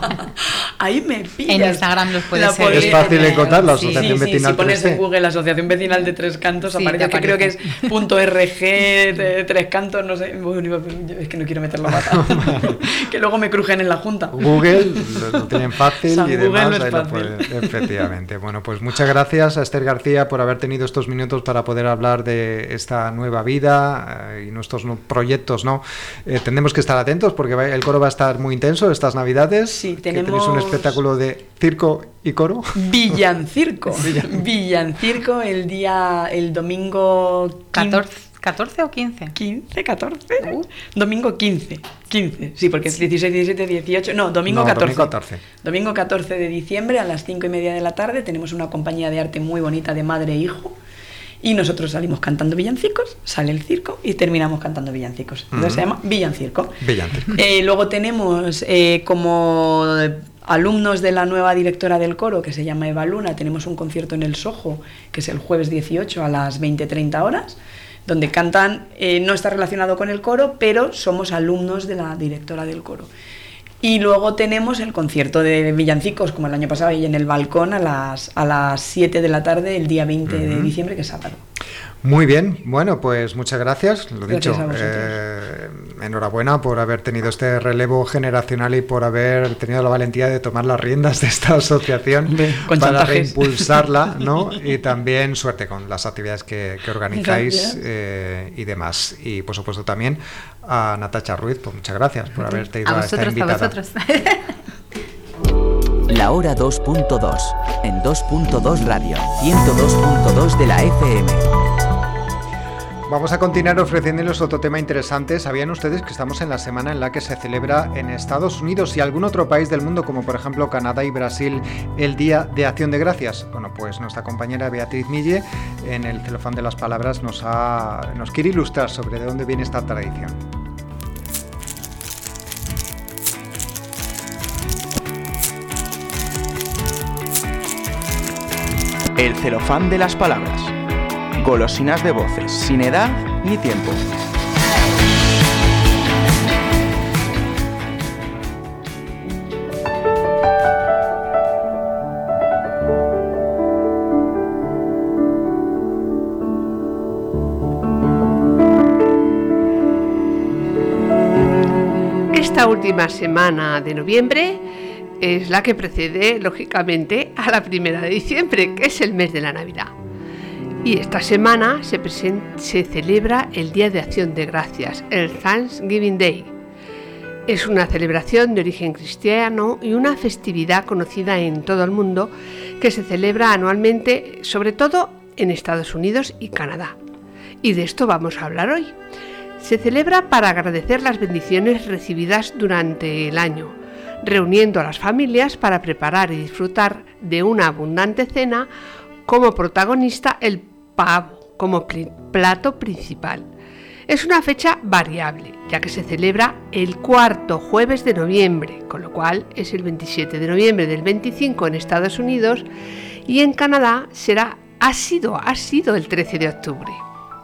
Ahí me pillas. En Instagram los puedes La seguir. Es fácil encontrar la Sí, Asociación sí, sí, Vecinal si pones tres C. en Google la Asociación Vecinal de Tres Cantos, Sí, aparece te que creo que aparece. es punto .rg de Tres Cantos, no sé, es que no quiero meter la pata. Que luego me crujen en la Junta. Google lo, lo tienen fácil San y Google demás. no es Ahí lo fácil. pueden- efectivamente. Bueno, pues muchas gracias a Esther García por haber tenido estos minutos para poder hablar de esta nueva vida eh, y nuestros no- proyectos, ¿no? Eh, tendremos que estar atentos porque va- el coro va a estar muy intenso estas Navidades. Sí, que tenemos- tenéis un espectáculo de circo y coro. Villancirco. Villancirco el día, el domingo catorce, ¿catorce o quince? quince, catorce, domingo quince, quince, sí, porque es dieciséis, diecisiete, dieciocho, no, domingo No, catorce. domingo catorce. Domingo catorce de diciembre a las cinco y media de la tarde tenemos una compañía de arte muy bonita de madre e hijo y nosotros salimos cantando villancicos, sale el circo y terminamos cantando villancicos. Entonces Ujú. se llama Villancirco. Villancirco. Eh, luego tenemos eh, como alumnos de la nueva directora del coro, que se llama Eva Luna, tenemos un concierto en el Soho, que es el jueves dieciocho a las veinte treinta horas, donde cantan, eh, no está relacionado con el coro, pero somos alumnos de la directora del coro. Y luego tenemos el concierto de villancicos, como el año pasado, y en el balcón a las, a las siete de la tarde, el día veinte uh-huh. de diciembre, que es sábado. Muy bien, bueno, pues muchas gracias, lo Gracias dicho, a vosotros. eh, enhorabuena por haber tenido este relevo generacional y por haber tenido la valentía de tomar las riendas de esta asociación Con para chantajes. reimpulsarla, ¿no? Y también suerte con las actividades que, que organizáis Gracias. eh, y demás. Y por supuesto también a Natacha Ruiz, pues muchas gracias por haberte ido A a, esta vosotros, a invitada. vosotros. La hora dos punto dos en dos punto dos Radio, ciento dos punto dos de la F M. Vamos a continuar ofreciéndoles otro tema interesante. ¿Sabían ustedes que estamos en la semana en la que se celebra en Estados Unidos y algún otro país del mundo, como por ejemplo Canadá y Brasil, el Día de Acción de Gracias? Bueno, pues nuestra compañera Beatriz Mille, en el Celofán de las Palabras, nos, ha, nos quiere ilustrar sobre de dónde viene esta tradición. El celofán de las palabras. Golosinas de voces, sin edad ni tiempo. Esta última semana de noviembre es la que precede, lógicamente, a la primera de diciembre, que es el mes de la Navidad. Y esta semana se, presen- se celebra el Día de Acción de Gracias, el Thanksgiving Day. Es una celebración de origen cristiano y una festividad conocida en todo el mundo que se celebra anualmente, sobre todo en Estados Unidos y Canadá. Y de esto vamos a hablar hoy. Se celebra para agradecer las bendiciones recibidas durante el año, reuniendo a las familias para preparar y disfrutar de una abundante cena, como protagonista el pavo como plato principal. Es una fecha variable, ya que se celebra el cuarto jueves de noviembre, con lo cual es el veintisiete de noviembre del veinticinco en Estados Unidos, y en Canadá será, ha sido, ha sido el trece de octubre.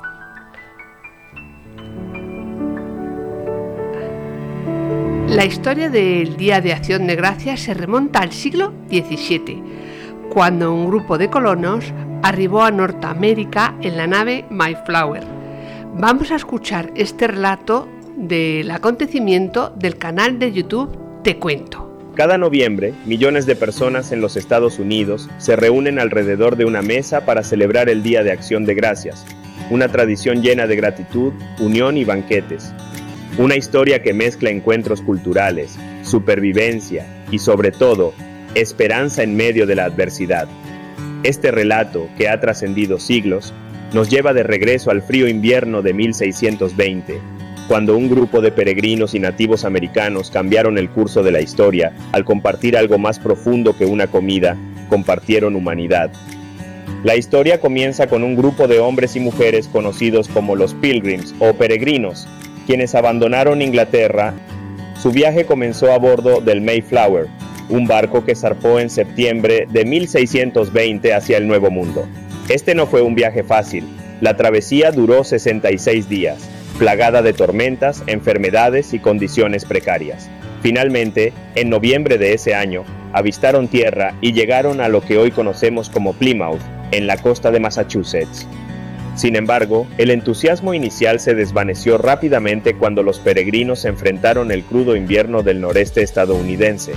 La historia del Día de Acción de Gracias se remonta al siglo diecisiete, cuando un grupo de colonos arribó a Norteamérica en la nave Mayflower. Vamos a escuchar este relato del acontecimiento del canal de YouTube Te Cuento. Cada noviembre, millones de personas en los Estados Unidos se reúnen alrededor de una mesa para celebrar el Día de Acción de Gracias, una tradición llena de gratitud, unión y banquetes. Una historia que mezcla encuentros culturales, supervivencia y, sobre todo, esperanza en medio de la adversidad. Este relato, que ha trascendido siglos, nos lleva de regreso al frío invierno de mil seiscientos veinte, cuando un grupo de peregrinos y nativos americanos cambiaron el curso de la historia al compartir algo más profundo que una comida, compartieron humanidad. La historia comienza con un grupo de hombres y mujeres conocidos como los Pilgrims o peregrinos, quienes abandonaron Inglaterra. Su viaje comenzó a bordo del Mayflower, un barco que zarpó en septiembre de mil seiscientos veinte hacia el Nuevo Mundo. Este no fue un viaje fácil. La travesía duró sesenta y seis días, plagada de tormentas, enfermedades y condiciones precarias. Finalmente, en noviembre de ese año, avistaron tierra y llegaron a lo que hoy conocemos como Plymouth, en la costa de Massachusetts. Sin embargo, el entusiasmo inicial se desvaneció rápidamente cuando los peregrinos enfrentaron el crudo invierno del noreste estadounidense.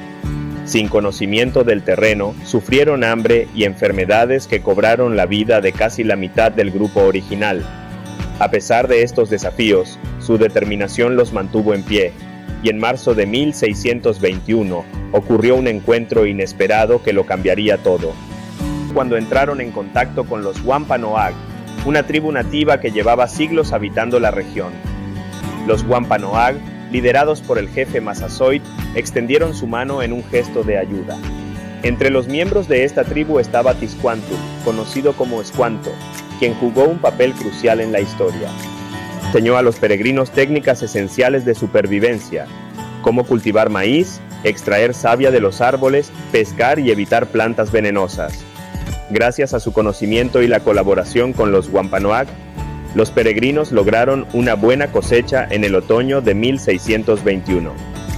Sin conocimiento del terreno, sufrieron hambre y enfermedades que cobraron la vida de casi la mitad del grupo original. A pesar de estos desafíos, su determinación los mantuvo en pie, y en marzo de mil seiscientos veintiuno ocurrió un encuentro inesperado que lo cambiaría todo. Cuando entraron en contacto con los Wampanoag, una tribu nativa que llevaba siglos habitando la región. Los Wampanoag, liderados por el jefe Massasoit, extendieron su mano en un gesto de ayuda. Entre los miembros de esta tribu estaba Tisquantum, conocido como Escuanto, quien jugó un papel crucial en la historia. Enseñó a los peregrinos técnicas esenciales de supervivencia, cómo cultivar maíz, extraer savia de los árboles, pescar y evitar plantas venenosas. Gracias a su conocimiento y la colaboración con los Wampanoag, los peregrinos lograron una buena cosecha en el otoño de mil seiscientos veintiuno.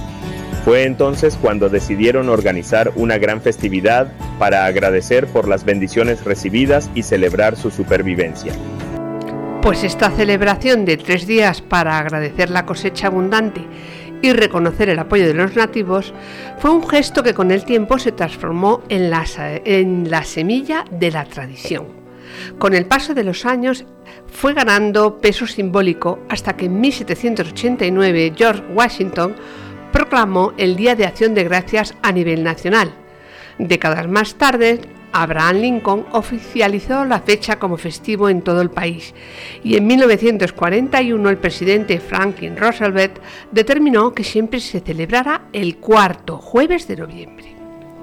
Fue entonces cuando decidieron organizar una gran festividad para agradecer por las bendiciones recibidas y celebrar su supervivencia. Pues esta celebración de tres días para agradecer la cosecha abundante y reconocer el apoyo de los nativos fue un gesto que con el tiempo se transformó en la, en la semilla de la tradición. Con el paso de los años fue ganando peso simbólico hasta que en mil setecientos ochenta y nueve George Washington proclamó el Día de Acción de Gracias a nivel nacional. Décadas más tarde, Abraham Lincoln oficializó la fecha como festivo en todo el país, y en mil novecientos cuarenta y uno el presidente Franklin Roosevelt determinó que siempre se celebrara el cuarto jueves de noviembre.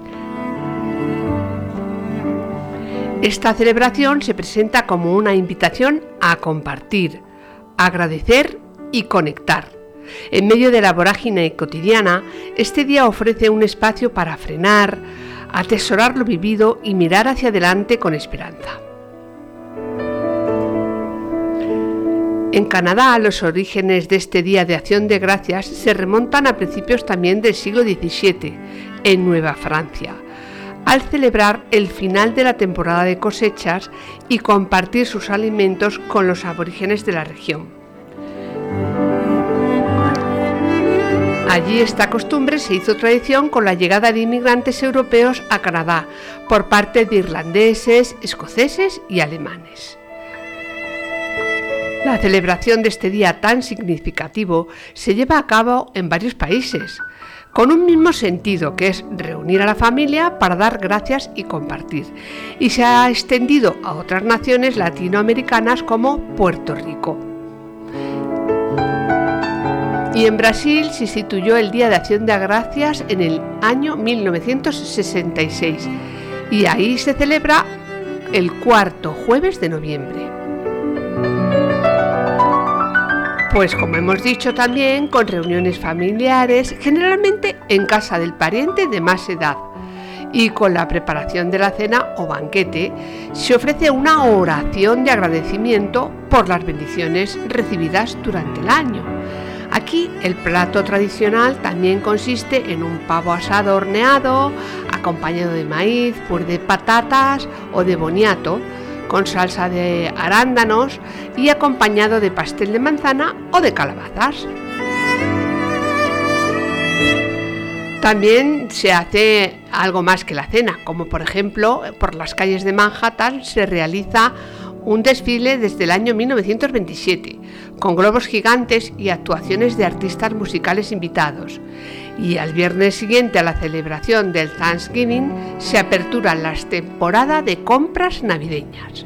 Esta celebración se presenta como una invitación a compartir, agradecer y conectar. En medio de la vorágine cotidiana, este día ofrece un espacio para frenar, atesorar lo vivido y mirar hacia adelante con esperanza. En Canadá, los orígenes de este Día de Acción de Gracias se remontan a principios también del siglo diecisiete, en Nueva Francia, al celebrar el final de la temporada de cosechas y compartir sus alimentos con los aborígenes de la región. Allí esta costumbre se hizo tradición con la llegada de inmigrantes europeos a Canadá por parte de irlandeses, escoceses y alemanes. La celebración de este día tan significativo se lleva a cabo en varios países, con un mismo sentido, que es reunir a la familia para dar gracias y compartir, y se ha extendido a otras naciones latinoamericanas como Puerto Rico. Y en Brasil se instituyó el Día de Acción de Gracias en el año mil novecientos sesenta y seis, y ahí se celebra el cuarto jueves de noviembre. Pues como hemos dicho también, con reuniones familiares, generalmente en casa del pariente de más edad. Y con la preparación de la cena o banquete, se ofrece una oración de agradecimiento por las bendiciones recibidas durante el año. Aquí el plato tradicional también consiste en un pavo asado horneado, acompañado de maíz, puré de patatas o de boniato, con salsa de arándanos y acompañado de pastel de manzana o de calabazas. También se hace algo más que la cena, como por ejemplo, por las calles de Manhattan se realiza un desfile desde el año mil novecientos veintisiete, con globos gigantes y actuaciones de artistas musicales invitados. Y al viernes siguiente a la celebración del Thanksgiving se apertura la temporada de compras navideñas.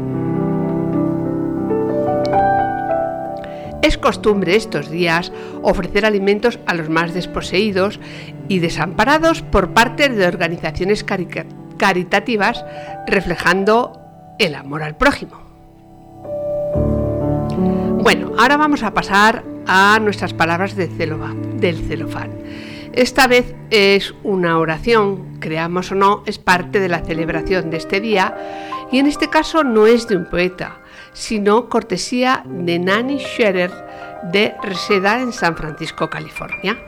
Es costumbre estos días ofrecer alimentos a los más desposeídos y desamparados por parte de organizaciones cari- caritativas, reflejando el amor al prójimo. Bueno, ahora vamos a pasar a nuestras palabras de celofa, del celofán. Esta vez es una oración, creamos o no, es parte de la celebración de este día y en este caso no es de un poeta, sino cortesía de Nanny Scherer de Reseda en San Francisco, California.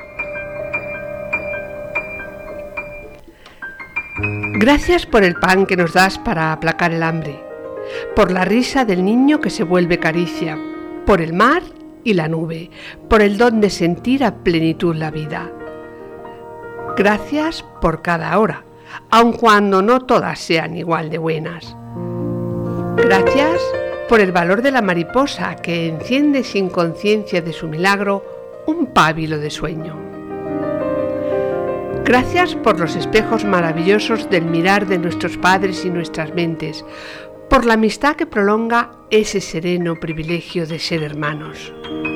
Gracias por el pan que nos das para aplacar el hambre, por la risa del niño que se vuelve caricia, por el mar y la nube, por el don de sentir a plenitud la vida. Gracias por cada hora, aun cuando no todas sean igual de buenas. Gracias por el valor de la mariposa que enciende sin conciencia de su milagro un pábilo de sueño. Gracias por los espejos maravillosos del mirar de nuestros padres y nuestras mentes, por la amistad que prolonga ese sereno privilegio de ser hermanos.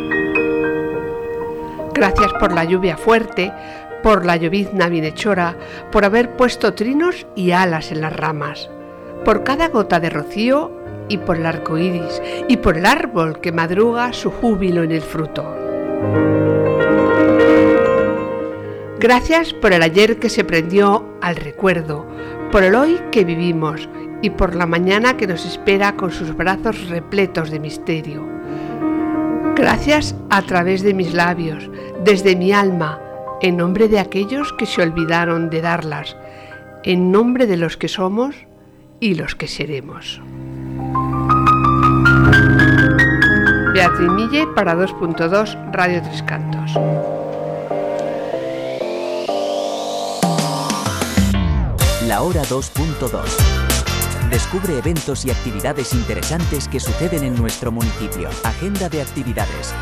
Gracias por la lluvia fuerte, por la llovizna bienhechora, por haber puesto trinos y alas en las ramas, por cada gota de rocío y por el arco iris, y por el árbol que madruga su júbilo en el fruto. Gracias por el ayer que se prendió al recuerdo, por el hoy que vivimos y por la mañana que nos espera con sus brazos repletos de misterio. Gracias a través de mis labios, desde mi alma, en nombre de aquellos que se olvidaron de darlas, en nombre de los que somos y los que seremos. Beatriz Mille para dos punto dos Radio Tres Cantos. La hora dos punto dos. Descubre eventos y actividades interesantes que suceden en nuestro municipio. Agenda de actividades.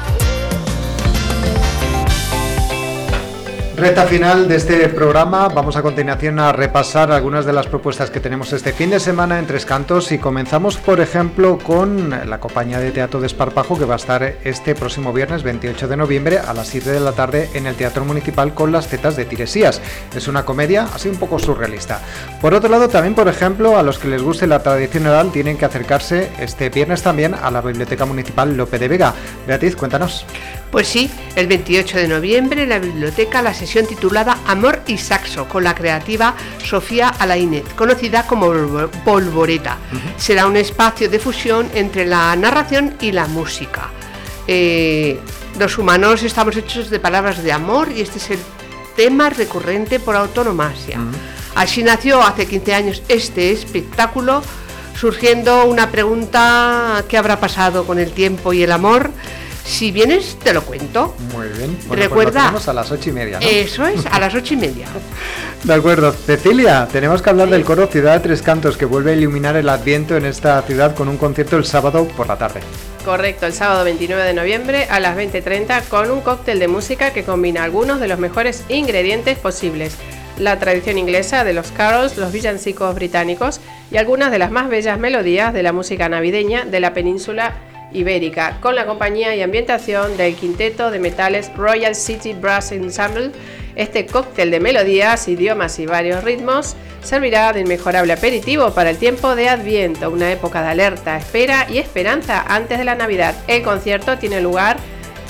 Recta final de este programa. Vamos a continuación a repasar algunas de las propuestas que tenemos este fin de semana en Tres Cantos y comenzamos, por ejemplo, con la compañía de teatro Desparpajo, que va a estar este próximo viernes veintiocho de noviembre a las siete de la tarde en el Teatro Municipal con Las tetas de Tiresías. Es una comedia así un poco surrealista. Por otro lado, también, por ejemplo, a los que les guste la tradición oral tienen que acercarse este viernes también a la Biblioteca Municipal Lope de Vega. Beatriz, cuéntanos. Pues sí, el veintiocho de noviembre en la biblioteca la sesión titulada Amor y Saxo con la creativa Sofía Alaínez, conocida como Volvoreta. Uh-huh. Será un espacio de fusión entre la narración y la música. Eh, los humanos estamos hechos de palabras de amor y este es el tema recurrente por autonomasia. Uh-huh. Así nació hace quince años este espectáculo, surgiendo una pregunta: ¿qué habrá pasado con el tiempo y el amor? Si vienes, te lo cuento. Muy bien. Bueno, recuerda, pues a las ocho y media, ¿no? Eso es, a las ocho y media. De acuerdo. Cecilia, tenemos que hablar sí. del coro Ciudad de Tres Cantos, que vuelve a iluminar el Adviento en esta ciudad con un concierto el sábado por la tarde. Correcto, el sábado veintinueve de noviembre a las veinte treinta con un cóctel de música que combina algunos de los mejores ingredientes posibles: la tradición inglesa de los carols, los villancicos británicos y algunas de las más bellas melodías de la música navideña de la península ibérica, con la compañía y ambientación del quinteto de metales Royal City Brass Ensemble. Este cóctel de melodías, idiomas y varios ritmos servirá de inmejorable aperitivo para el tiempo de Adviento, una época de alerta, espera y esperanza antes de la Navidad. El concierto tiene lugar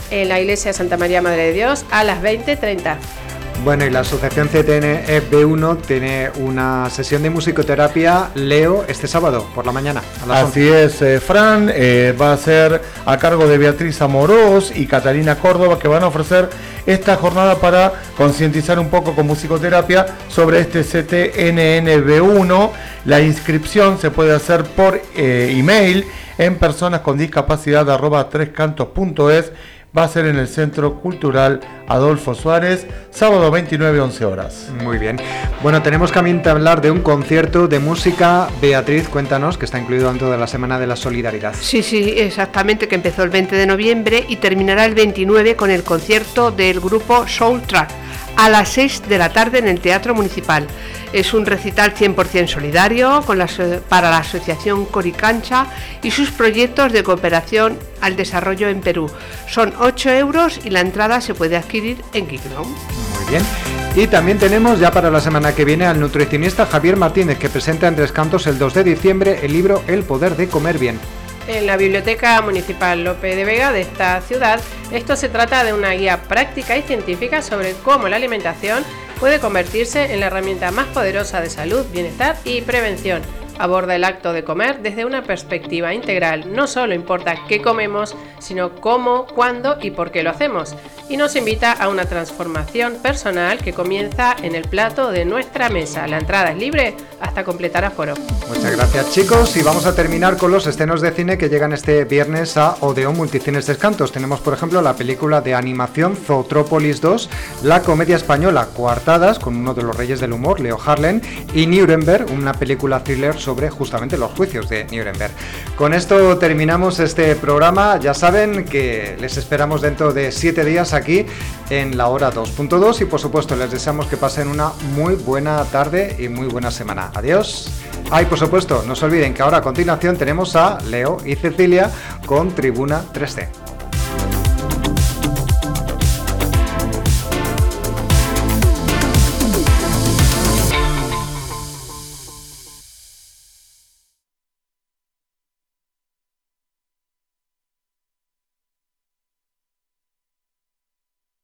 en la iglesia Santa María Madre de Dios a las veinte treinta. Bueno, y la asociación C T N E B uno tiene una sesión de musicoterapia, Leo, este sábado por la mañana a las Así once. Es, eh, Fran, eh, va a ser a cargo de Beatriz Amorós y Catalina Córdoba, que van a ofrecer esta jornada para concientizar un poco con musicoterapia sobre este C T N N B uno. La inscripción se puede hacer por eh, email en personas con discapacidad arroba trescantos punto es. Va a ser en el Centro Cultural Adolfo Suárez, sábado veintinueve, once horas. Muy bien. Bueno, tenemos también que hablar de un concierto de música. Beatriz, cuéntanos, que está incluido dentro de la Semana de la Solidaridad. Sí, sí, exactamente, que empezó el veinte de noviembre y terminará el veintinueve con el concierto del grupo Soultrack a las seis de la tarde en el Teatro Municipal. Es un recital cien por ciento solidario con la, para la Asociación Coricancha y sus proyectos de cooperación al desarrollo en Perú. Son ocho euros y la entrada se puede adquirir en Geekroom. Muy bien. Y también tenemos ya para la semana que viene al nutricionista Javier Martínez, que presenta en Tres Cantos el dos de diciembre el libro El poder de comer bien. En la Biblioteca Municipal Lope de Vega de esta ciudad, esto se trata de una guía práctica y científica sobre cómo la alimentación puede convertirse en la herramienta más poderosa de salud, bienestar y prevención. Aborda el acto de comer desde una perspectiva integral. No solo importa qué comemos, sino cómo, cuándo y por qué lo hacemos. Y nos invita a una transformación personal que comienza en el plato de nuestra mesa. La entrada es libre hasta completar aforo. Muchas gracias, chicos, y vamos a terminar con los estrenos de cine que llegan este viernes a Odeón Multicines Tres Cantos. Tenemos, por ejemplo, la película de animación Zootrópolis dos, la comedia española Coartadas, con uno de los reyes del humor, Leo Harlem, y Nuremberg, una película thriller sobre justamente los juicios de Nuremberg. Con esto terminamos este programa. Ya saben que les esperamos dentro de siete días aquí en la hora dos punto dos y por supuesto les deseamos que pasen una muy buena tarde y muy buena semana. Adiós. Ah, y por supuesto, no se olviden que ahora a continuación tenemos a Leo y Cecilia con Tribuna tres C.